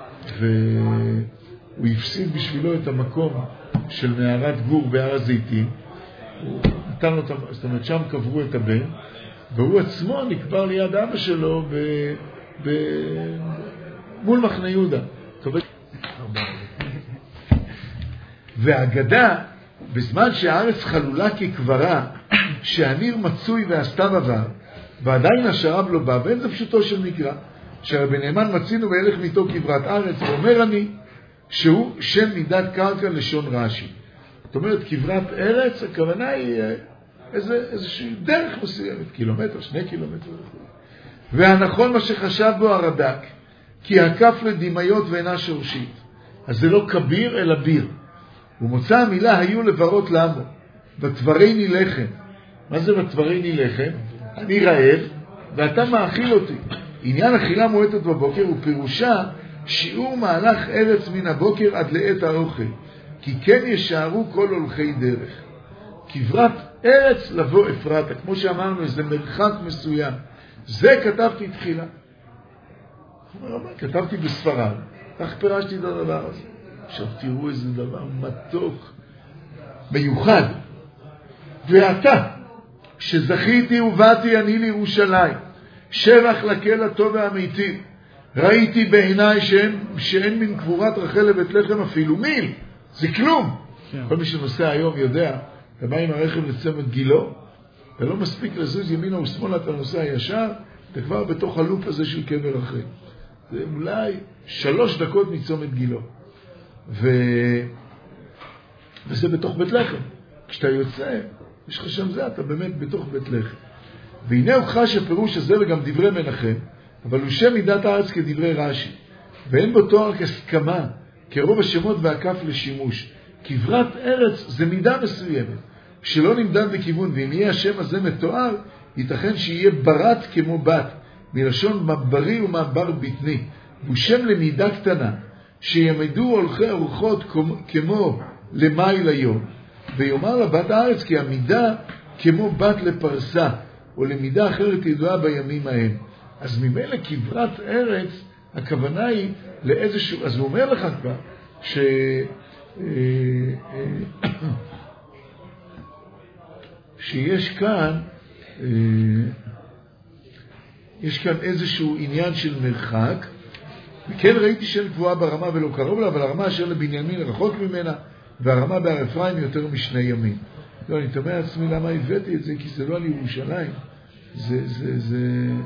E: והוא הפסיד בשבילו את המקום של מערת גור בהר הזיתים. הוא נתן לו, זאת אומרת, שם קברו את הבן, והוא עצמו נקבר ליד אבא שלו ב, ב, מול מחנה יהודה. והאגדה, בזמן שהארץ חלולה כקברה, שהניר מצוי והסתיו עבר, ועדיין השרב לא בא, ואין זה פשוטו של מקרא, שרבי נאמן מצינו והלך מיתו כברת ארץ, ואומר אני שהוא שם מידת קרקע לשון רש"י. זאת אומרת, כברת ארץ, הכוונה היא איזה, איזושהי דרך מסוימת, קילומטר, שני קילומטר וכו'. והנכון מה שחשב בו הרד"ק, כי הכף לדמיות ואינה שורשית. אז זה לא כביר אלא ביר. ומוצא המילה היו לברות למו, בתברני לחם. מה זה בתברני לחם? אני רעב ואתה מאכיל אותי. עניין אכילה מועטת בבוקר הוא פירושה שיעור מהלך ארץ מן הבוקר עד לעת האוכל, כי כן ישארו כל הולכי דרך. כברת ארץ לבוא אפרתה, כמו שאמרנו, איזה מרחק מסוים. זה כתבתי תחילה. כתבתי בספרד, כך פירשתי את הדבר הזה. עכשיו תראו איזה דבר מתוק, מיוחד. ואתה, כשזכיתי ובאתי אני לירושלים, שבח לקהל הטוב והאמיתי, ראיתי בעיניי שאין, שאין מן קבורת רחל לבית לחם אפילו מיל. זה כלום. כל מי שנוסע היום יודע, אתה בא עם הרכב לצמד גילו, אתה לא מספיק לזוז ימינה ושמאלה, אתה נוסע ישר, אתה כבר בתוך הלופ הזה של קבר רחל. זה אולי שלוש דקות מצומת גילו. ו... וזה בתוך בית לחם. כשאתה יוצא, יש לך שם זה, אתה באמת בתוך בית לחם. והנה הוא חש הפירוש הזה וגם דברי מנחם, אבל הוא שם מידת הארץ כדברי רש"י. ואין בו תואר כסכמה, כרוב השמות והכף לשימוש. כברת ארץ זה מידה מסוימת, שלא נמדד בכיוון, ואם יהיה השם הזה מתואר, ייתכן שיהיה ברת כמו בת, מלשון מברי ומבר בטני. הוא שם למידה קטנה, שימדו הולכי אורחות כמו למייל היום, ויאמר לבת הארץ כי המידה כמו בת לפרסה, או למידה אחרת ידועה בימים ההם. אז ממילא כברת ארץ, הכוונה היא לאיזשהו, אז הוא אומר לך כבר, ש... שיש כאן, יש כאן איזשהו עניין של מרחק, וכן ראיתי שאין קבועה ברמה ולא קרוב לה, אבל הרמה אשר לבנימין רחוק ממנה, והרמה בהר אפרים יותר משני ימים. לא, אני תמה לעצמי למה הבאתי את זה, כי זה לא על ירושלים. זה, זה, זה...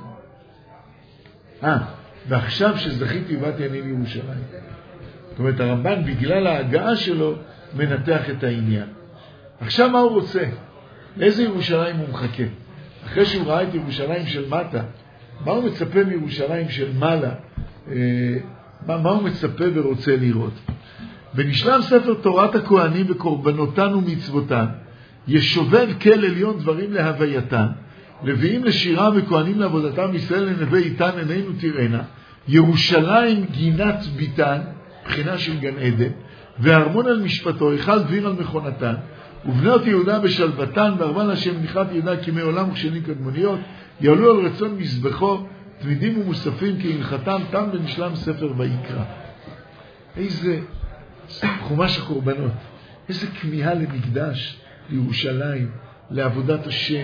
E: אה, ועכשיו שזכיתי באתי אני לירושלים. זאת אומרת, הרמב"ן בגלל ההגעה שלו מנתח את העניין. עכשיו מה הוא רוצה? לאיזה ירושלים הוא מחכה? אחרי שהוא ראה את ירושלים של מטה, מה הוא מצפה מירושלים של מעלה? מה, מה הוא מצפה ורוצה לראות? ונשלם ספר תורת הכהנים וקורבנותן ומצוותן, ישובב כל עליון דברים להווייתן, לוויים לשירה וכהנים לעבודתם, ישראל לנווה איתן עינינו תראינה, ירושלים גינת ביתן, בחינה של גן עדן, והארמון על משפטו, היכל דביר על מכונתן, ובנות יהודה בשלוותן, וארבן השם מניחת יהודה כמי עולם וכשנים קדמוניות, יעלו על רצון מזבחו, תמידים ומוספים כהלכתם, תם ונשלם ספר ויקרא. איזה חומש הקורבנות, איזה כמיהה למקדש, לירושלים, לעבודת השם,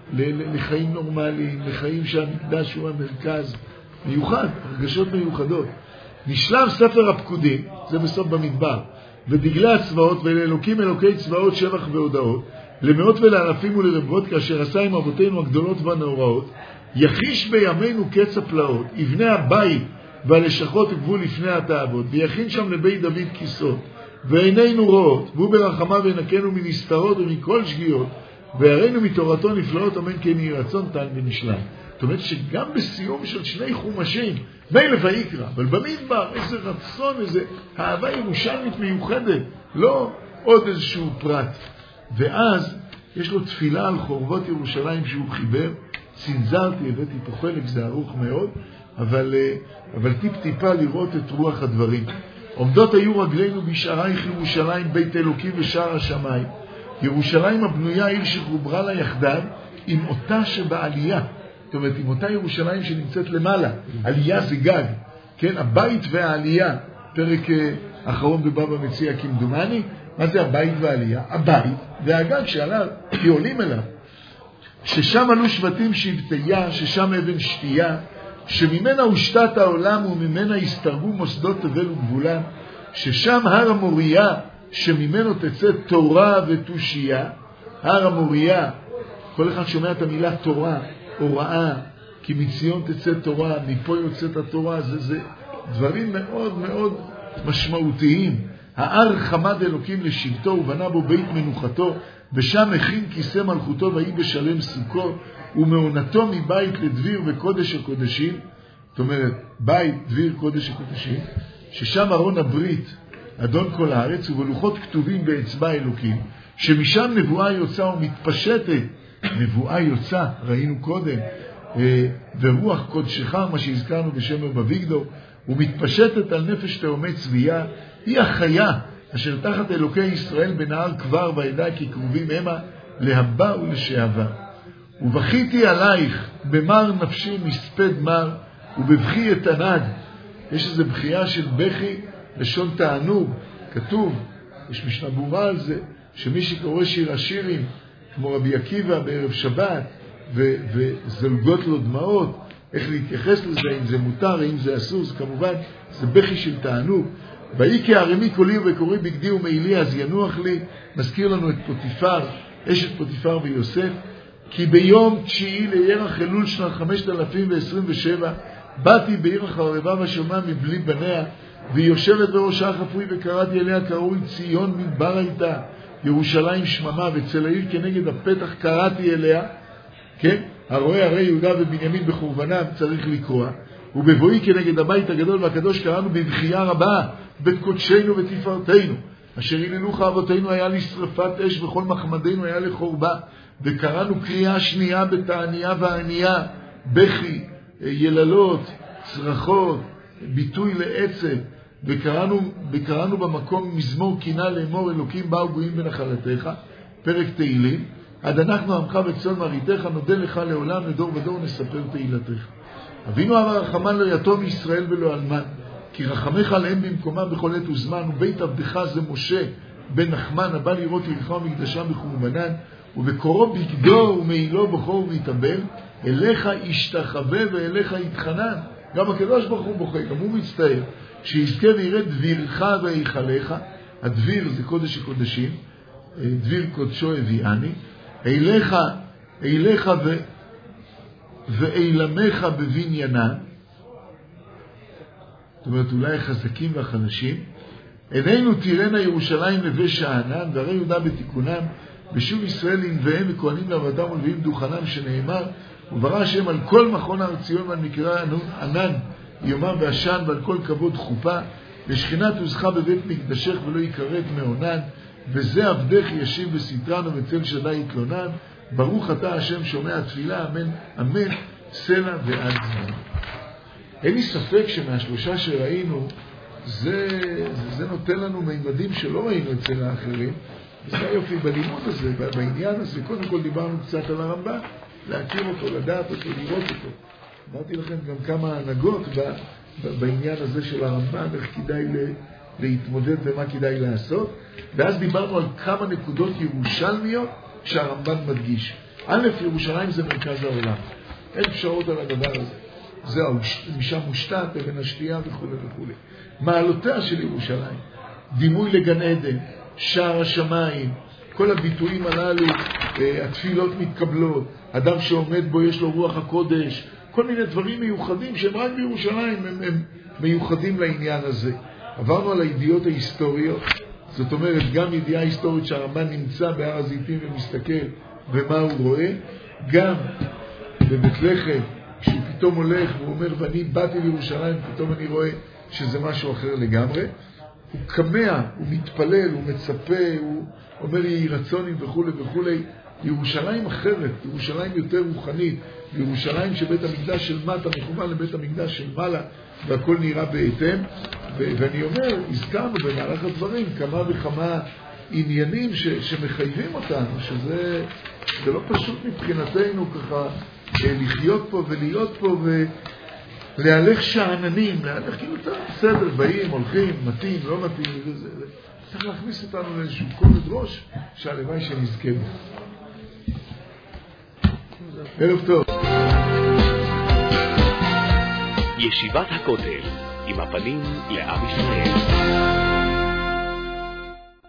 E: לחיים נורמליים, לחיים שהמקדש הוא המרכז, מיוחד, הרגשות מיוחדות. נשלם ספר הפקודים, זה בסוף במדבר, ודגלי הצבאות ולאלוקים אלוקי צבאות שבח והודאות, למאות ולאלפים ולרבבות, כאשר עשה עם אבותינו הגדולות והנאוראות, יחיש בימינו קץ הפלאות, יבנה הבית והלשכות גבול לפני התאבות, ויכין שם לבית דוד כיסות, ועינינו רואות, והוא ברחמה וינקנו מנסתרות ומכל שגיאות, ויראינו מתורתו נפלאות, אמן כן יהי רצון טל ונשלם. זאת אומרת שגם בסיום של שני חומשים, מילא ויקרא, אבל במדבר איזה רצון, איזה אהבה ירושלמית מיוחדת, לא עוד איזשהו פרט. ואז יש לו תפילה על חורבות ירושלים שהוא חיבר, צנזרתי, הבאתי פה חלק, זה ארוך מאוד, אבל, אבל טיפ טיפה לראות את רוח הדברים. עומדות היו רגלינו בשערייך ירושלים, בית אלוקים ושער השמיים. ירושלים הבנויה, עיר שחוברה לה יחדיו, עם אותה שבעלייה. זאת אומרת, עם אותה ירושלים שנמצאת למעלה. עלייה זה גג. כן, הבית והעלייה. פרק אחרון בבבא מציעא כמדומני. מה זה הבית והעלייה? הבית והגג שעליו, כי עולים אליו. ששם עלו שבטים שבטיה, ששם אבן שתייה, שממנה הושתת העולם וממנה הסתרבו מוסדות תבל וגבולן, ששם הר המוריה, שממנו תצא תורה ותושייה. הר המוריה, כל אחד שומע את המילה תורה, הוראה, כי מציון תצא תורה, מפה יוצאת התורה, זה, זה דברים מאוד מאוד משמעותיים. ההר חמד אלוקים לשבטו ובנה בו בית מנוחתו, ושם הכין כיסא מלכותו ויהי בשלם סוכו, ומעונתו מבית לדביר וקודש הקודשים. זאת אומרת, בית, דביר, קודש הקודשים, ששם ארון הברית, אדון כל הארץ, ובלוחות כתובים באצבע אלוקים, שמשם נבואה יוצא ומתפשטת. נבואה יוצא, ראינו קודם, ורוח קודשך, מה שהזכרנו בשמר בביגדור, ומתפשטת על נפש תאומי צבייה, היא החיה אשר תחת אלוקי ישראל בנהר כבר וידע כי קרובים המה להבא ולשעבר. ובכיתי עלייך במר נפשי מספד מר, ובבכי אתנד. יש איזו בחייה של בכי לשון תענוג. כתוב, יש משנה ברורה על זה, שמי שקורא שיר השירים, כמו רבי עקיבא בערב שבת, ו- וזולגות לו דמעות, איך להתייחס לזה, אם זה מותר, אם זה אסור, זה כמובן, זה בכי של תענוג. באי כי הרמי קולי וקורי בגדי ומעילי, אז ינוח לי. מזכיר לנו את פוטיפר, אשת פוטיפר ויוסף. כי ביום תשיעי לירח אלול שנת חמשת אלפים ועשרים ושבע, באתי בעיר החרבה ושומע מבלי בניה, והיא יושבת בראשה חפוי, וקראתי אליה קראוי ציון מדבר הייתה, ירושלים שממה, וצל העיר כנגד הפתח קראתי אליה. כן? הרואה הרי יהודה ובנימין בחורבנם, צריך לקרוא. ובבואי כנגד הבית הגדול והקדוש קראנו בבחייה רבה, בית קודשנו ותפארתנו, אשר היללוך אבותינו היה לשרפת אש, וכל מחמדנו היה לחורבה. וקראנו קריאה שנייה בתענייה וענייה, בכי, יללות, צרחות, ביטוי לעצב. וקראנו, וקראנו במקום מזמור קינה לאמור אלוקים באו גויים בנחלתך, פרק תהילים, עד אנחנו עמך וצאן מרעיתך, נודה לך לעולם, לדור ודור נספר תהילתך. אבינו אמר רחמן לא יתום ישראל ולא אלמן, כי רחמך עליהם במקומם בכל עת וזמן, ובית עבדך זה משה בן נחמן, הבא לראות עירך ומקדשם בחורבנן, ובקורו בגדו ומעילו בכור ויתאבל, אליך ישתחווה ואליך יתחנן. גם הקדוש ברוך הוא בוכה, גם הוא מצטער, שיזכה ויראה דבירך והיכלך. הדביר זה קודש הקודשים, דביר קודשו הביאני, אליך, אליך ו... ואילמך בבניינן. זאת אומרת, אולי החזקים והחלשים. עינינו תיראנה ירושלים נווה שאנן, והרי יהודה בתיקונם, ושוב ישראל לנביהם וכהנים לעבודם ולווים דוכנם, שנאמר, וברא השם על כל מכון הר ציון ועל מקרא ענן יומם ועשן, ועל כל כבוד חופה, ושכינה תוזכה בבית מקדשך ולא יקראת מעונן, וזה עבדך ישיב בסתרן ובצל שדי יתלונן, ברוך אתה השם שומע תפילה, אמן, אמן, סלע ועד זמן. אין לי ספק שמהשלושה שראינו, זה, זה, זה נותן לנו מימדים שלא ראינו אצל האחרים, וזה היופי בלימוד הזה, בעניין הזה. קודם כל דיברנו קצת על הרמב"ן, להכיר אותו, לדעת אותו, לראות אותו. אמרתי לכם גם כמה הנהגות בעניין הזה של הרמב"ן, איך כדאי להתמודד ומה כדאי לעשות. ואז דיברנו על כמה נקודות ירושלמיות שהרמב"ן מדגיש. א', ירושלים זה מרכז העולם. אין אפשרות על הדבר הזה. זהו, משם מושתת, אבן השתייה וכו' וכו'. מעלותיה של ירושלים, דימוי לגן עדן, שער השמיים, כל הביטויים הללו, התפילות מתקבלות, אדם שעומד בו יש לו רוח הקודש, כל מיני דברים מיוחדים שהם רק בירושלים, הם, הם מיוחדים לעניין הזה. עברנו על הידיעות ההיסטוריות, זאת אומרת גם ידיעה היסטורית שהרמב"ן נמצא בהר הזיתים ומסתכל ומה הוא רואה, גם בבית לחם, כשהוא פתאום הולך והוא אומר ואני באתי לירושלים, פתאום אני רואה שזה משהו אחר לגמרי. הוא קמע, הוא מתפלל, הוא מצפה, הוא אומר יהי רצונים וכו' וכו'. ירושלים אחרת, ירושלים יותר רוחנית, ירושלים שבית המקדש של מטה מכוון לבית המקדש של מעלה, והכל נראה בהתאם. ו- ואני אומר, הזכרנו במהלך הדברים כמה וכמה עניינים ש- שמחייבים אותנו, שזה זה לא פשוט מבחינתנו ככה לחיות פה ולהיות פה ולהלך שעננים, להלך כאילו בסדר, באים, הולכים, מתאים, לא מתאים, וזה, זה. צריך להכניס אותנו לאיזשהו כובד ראש שהלוואי שנזכה בו. ערב טוב.
A: ישיבת הכותל עם הפנים לעם ישראל.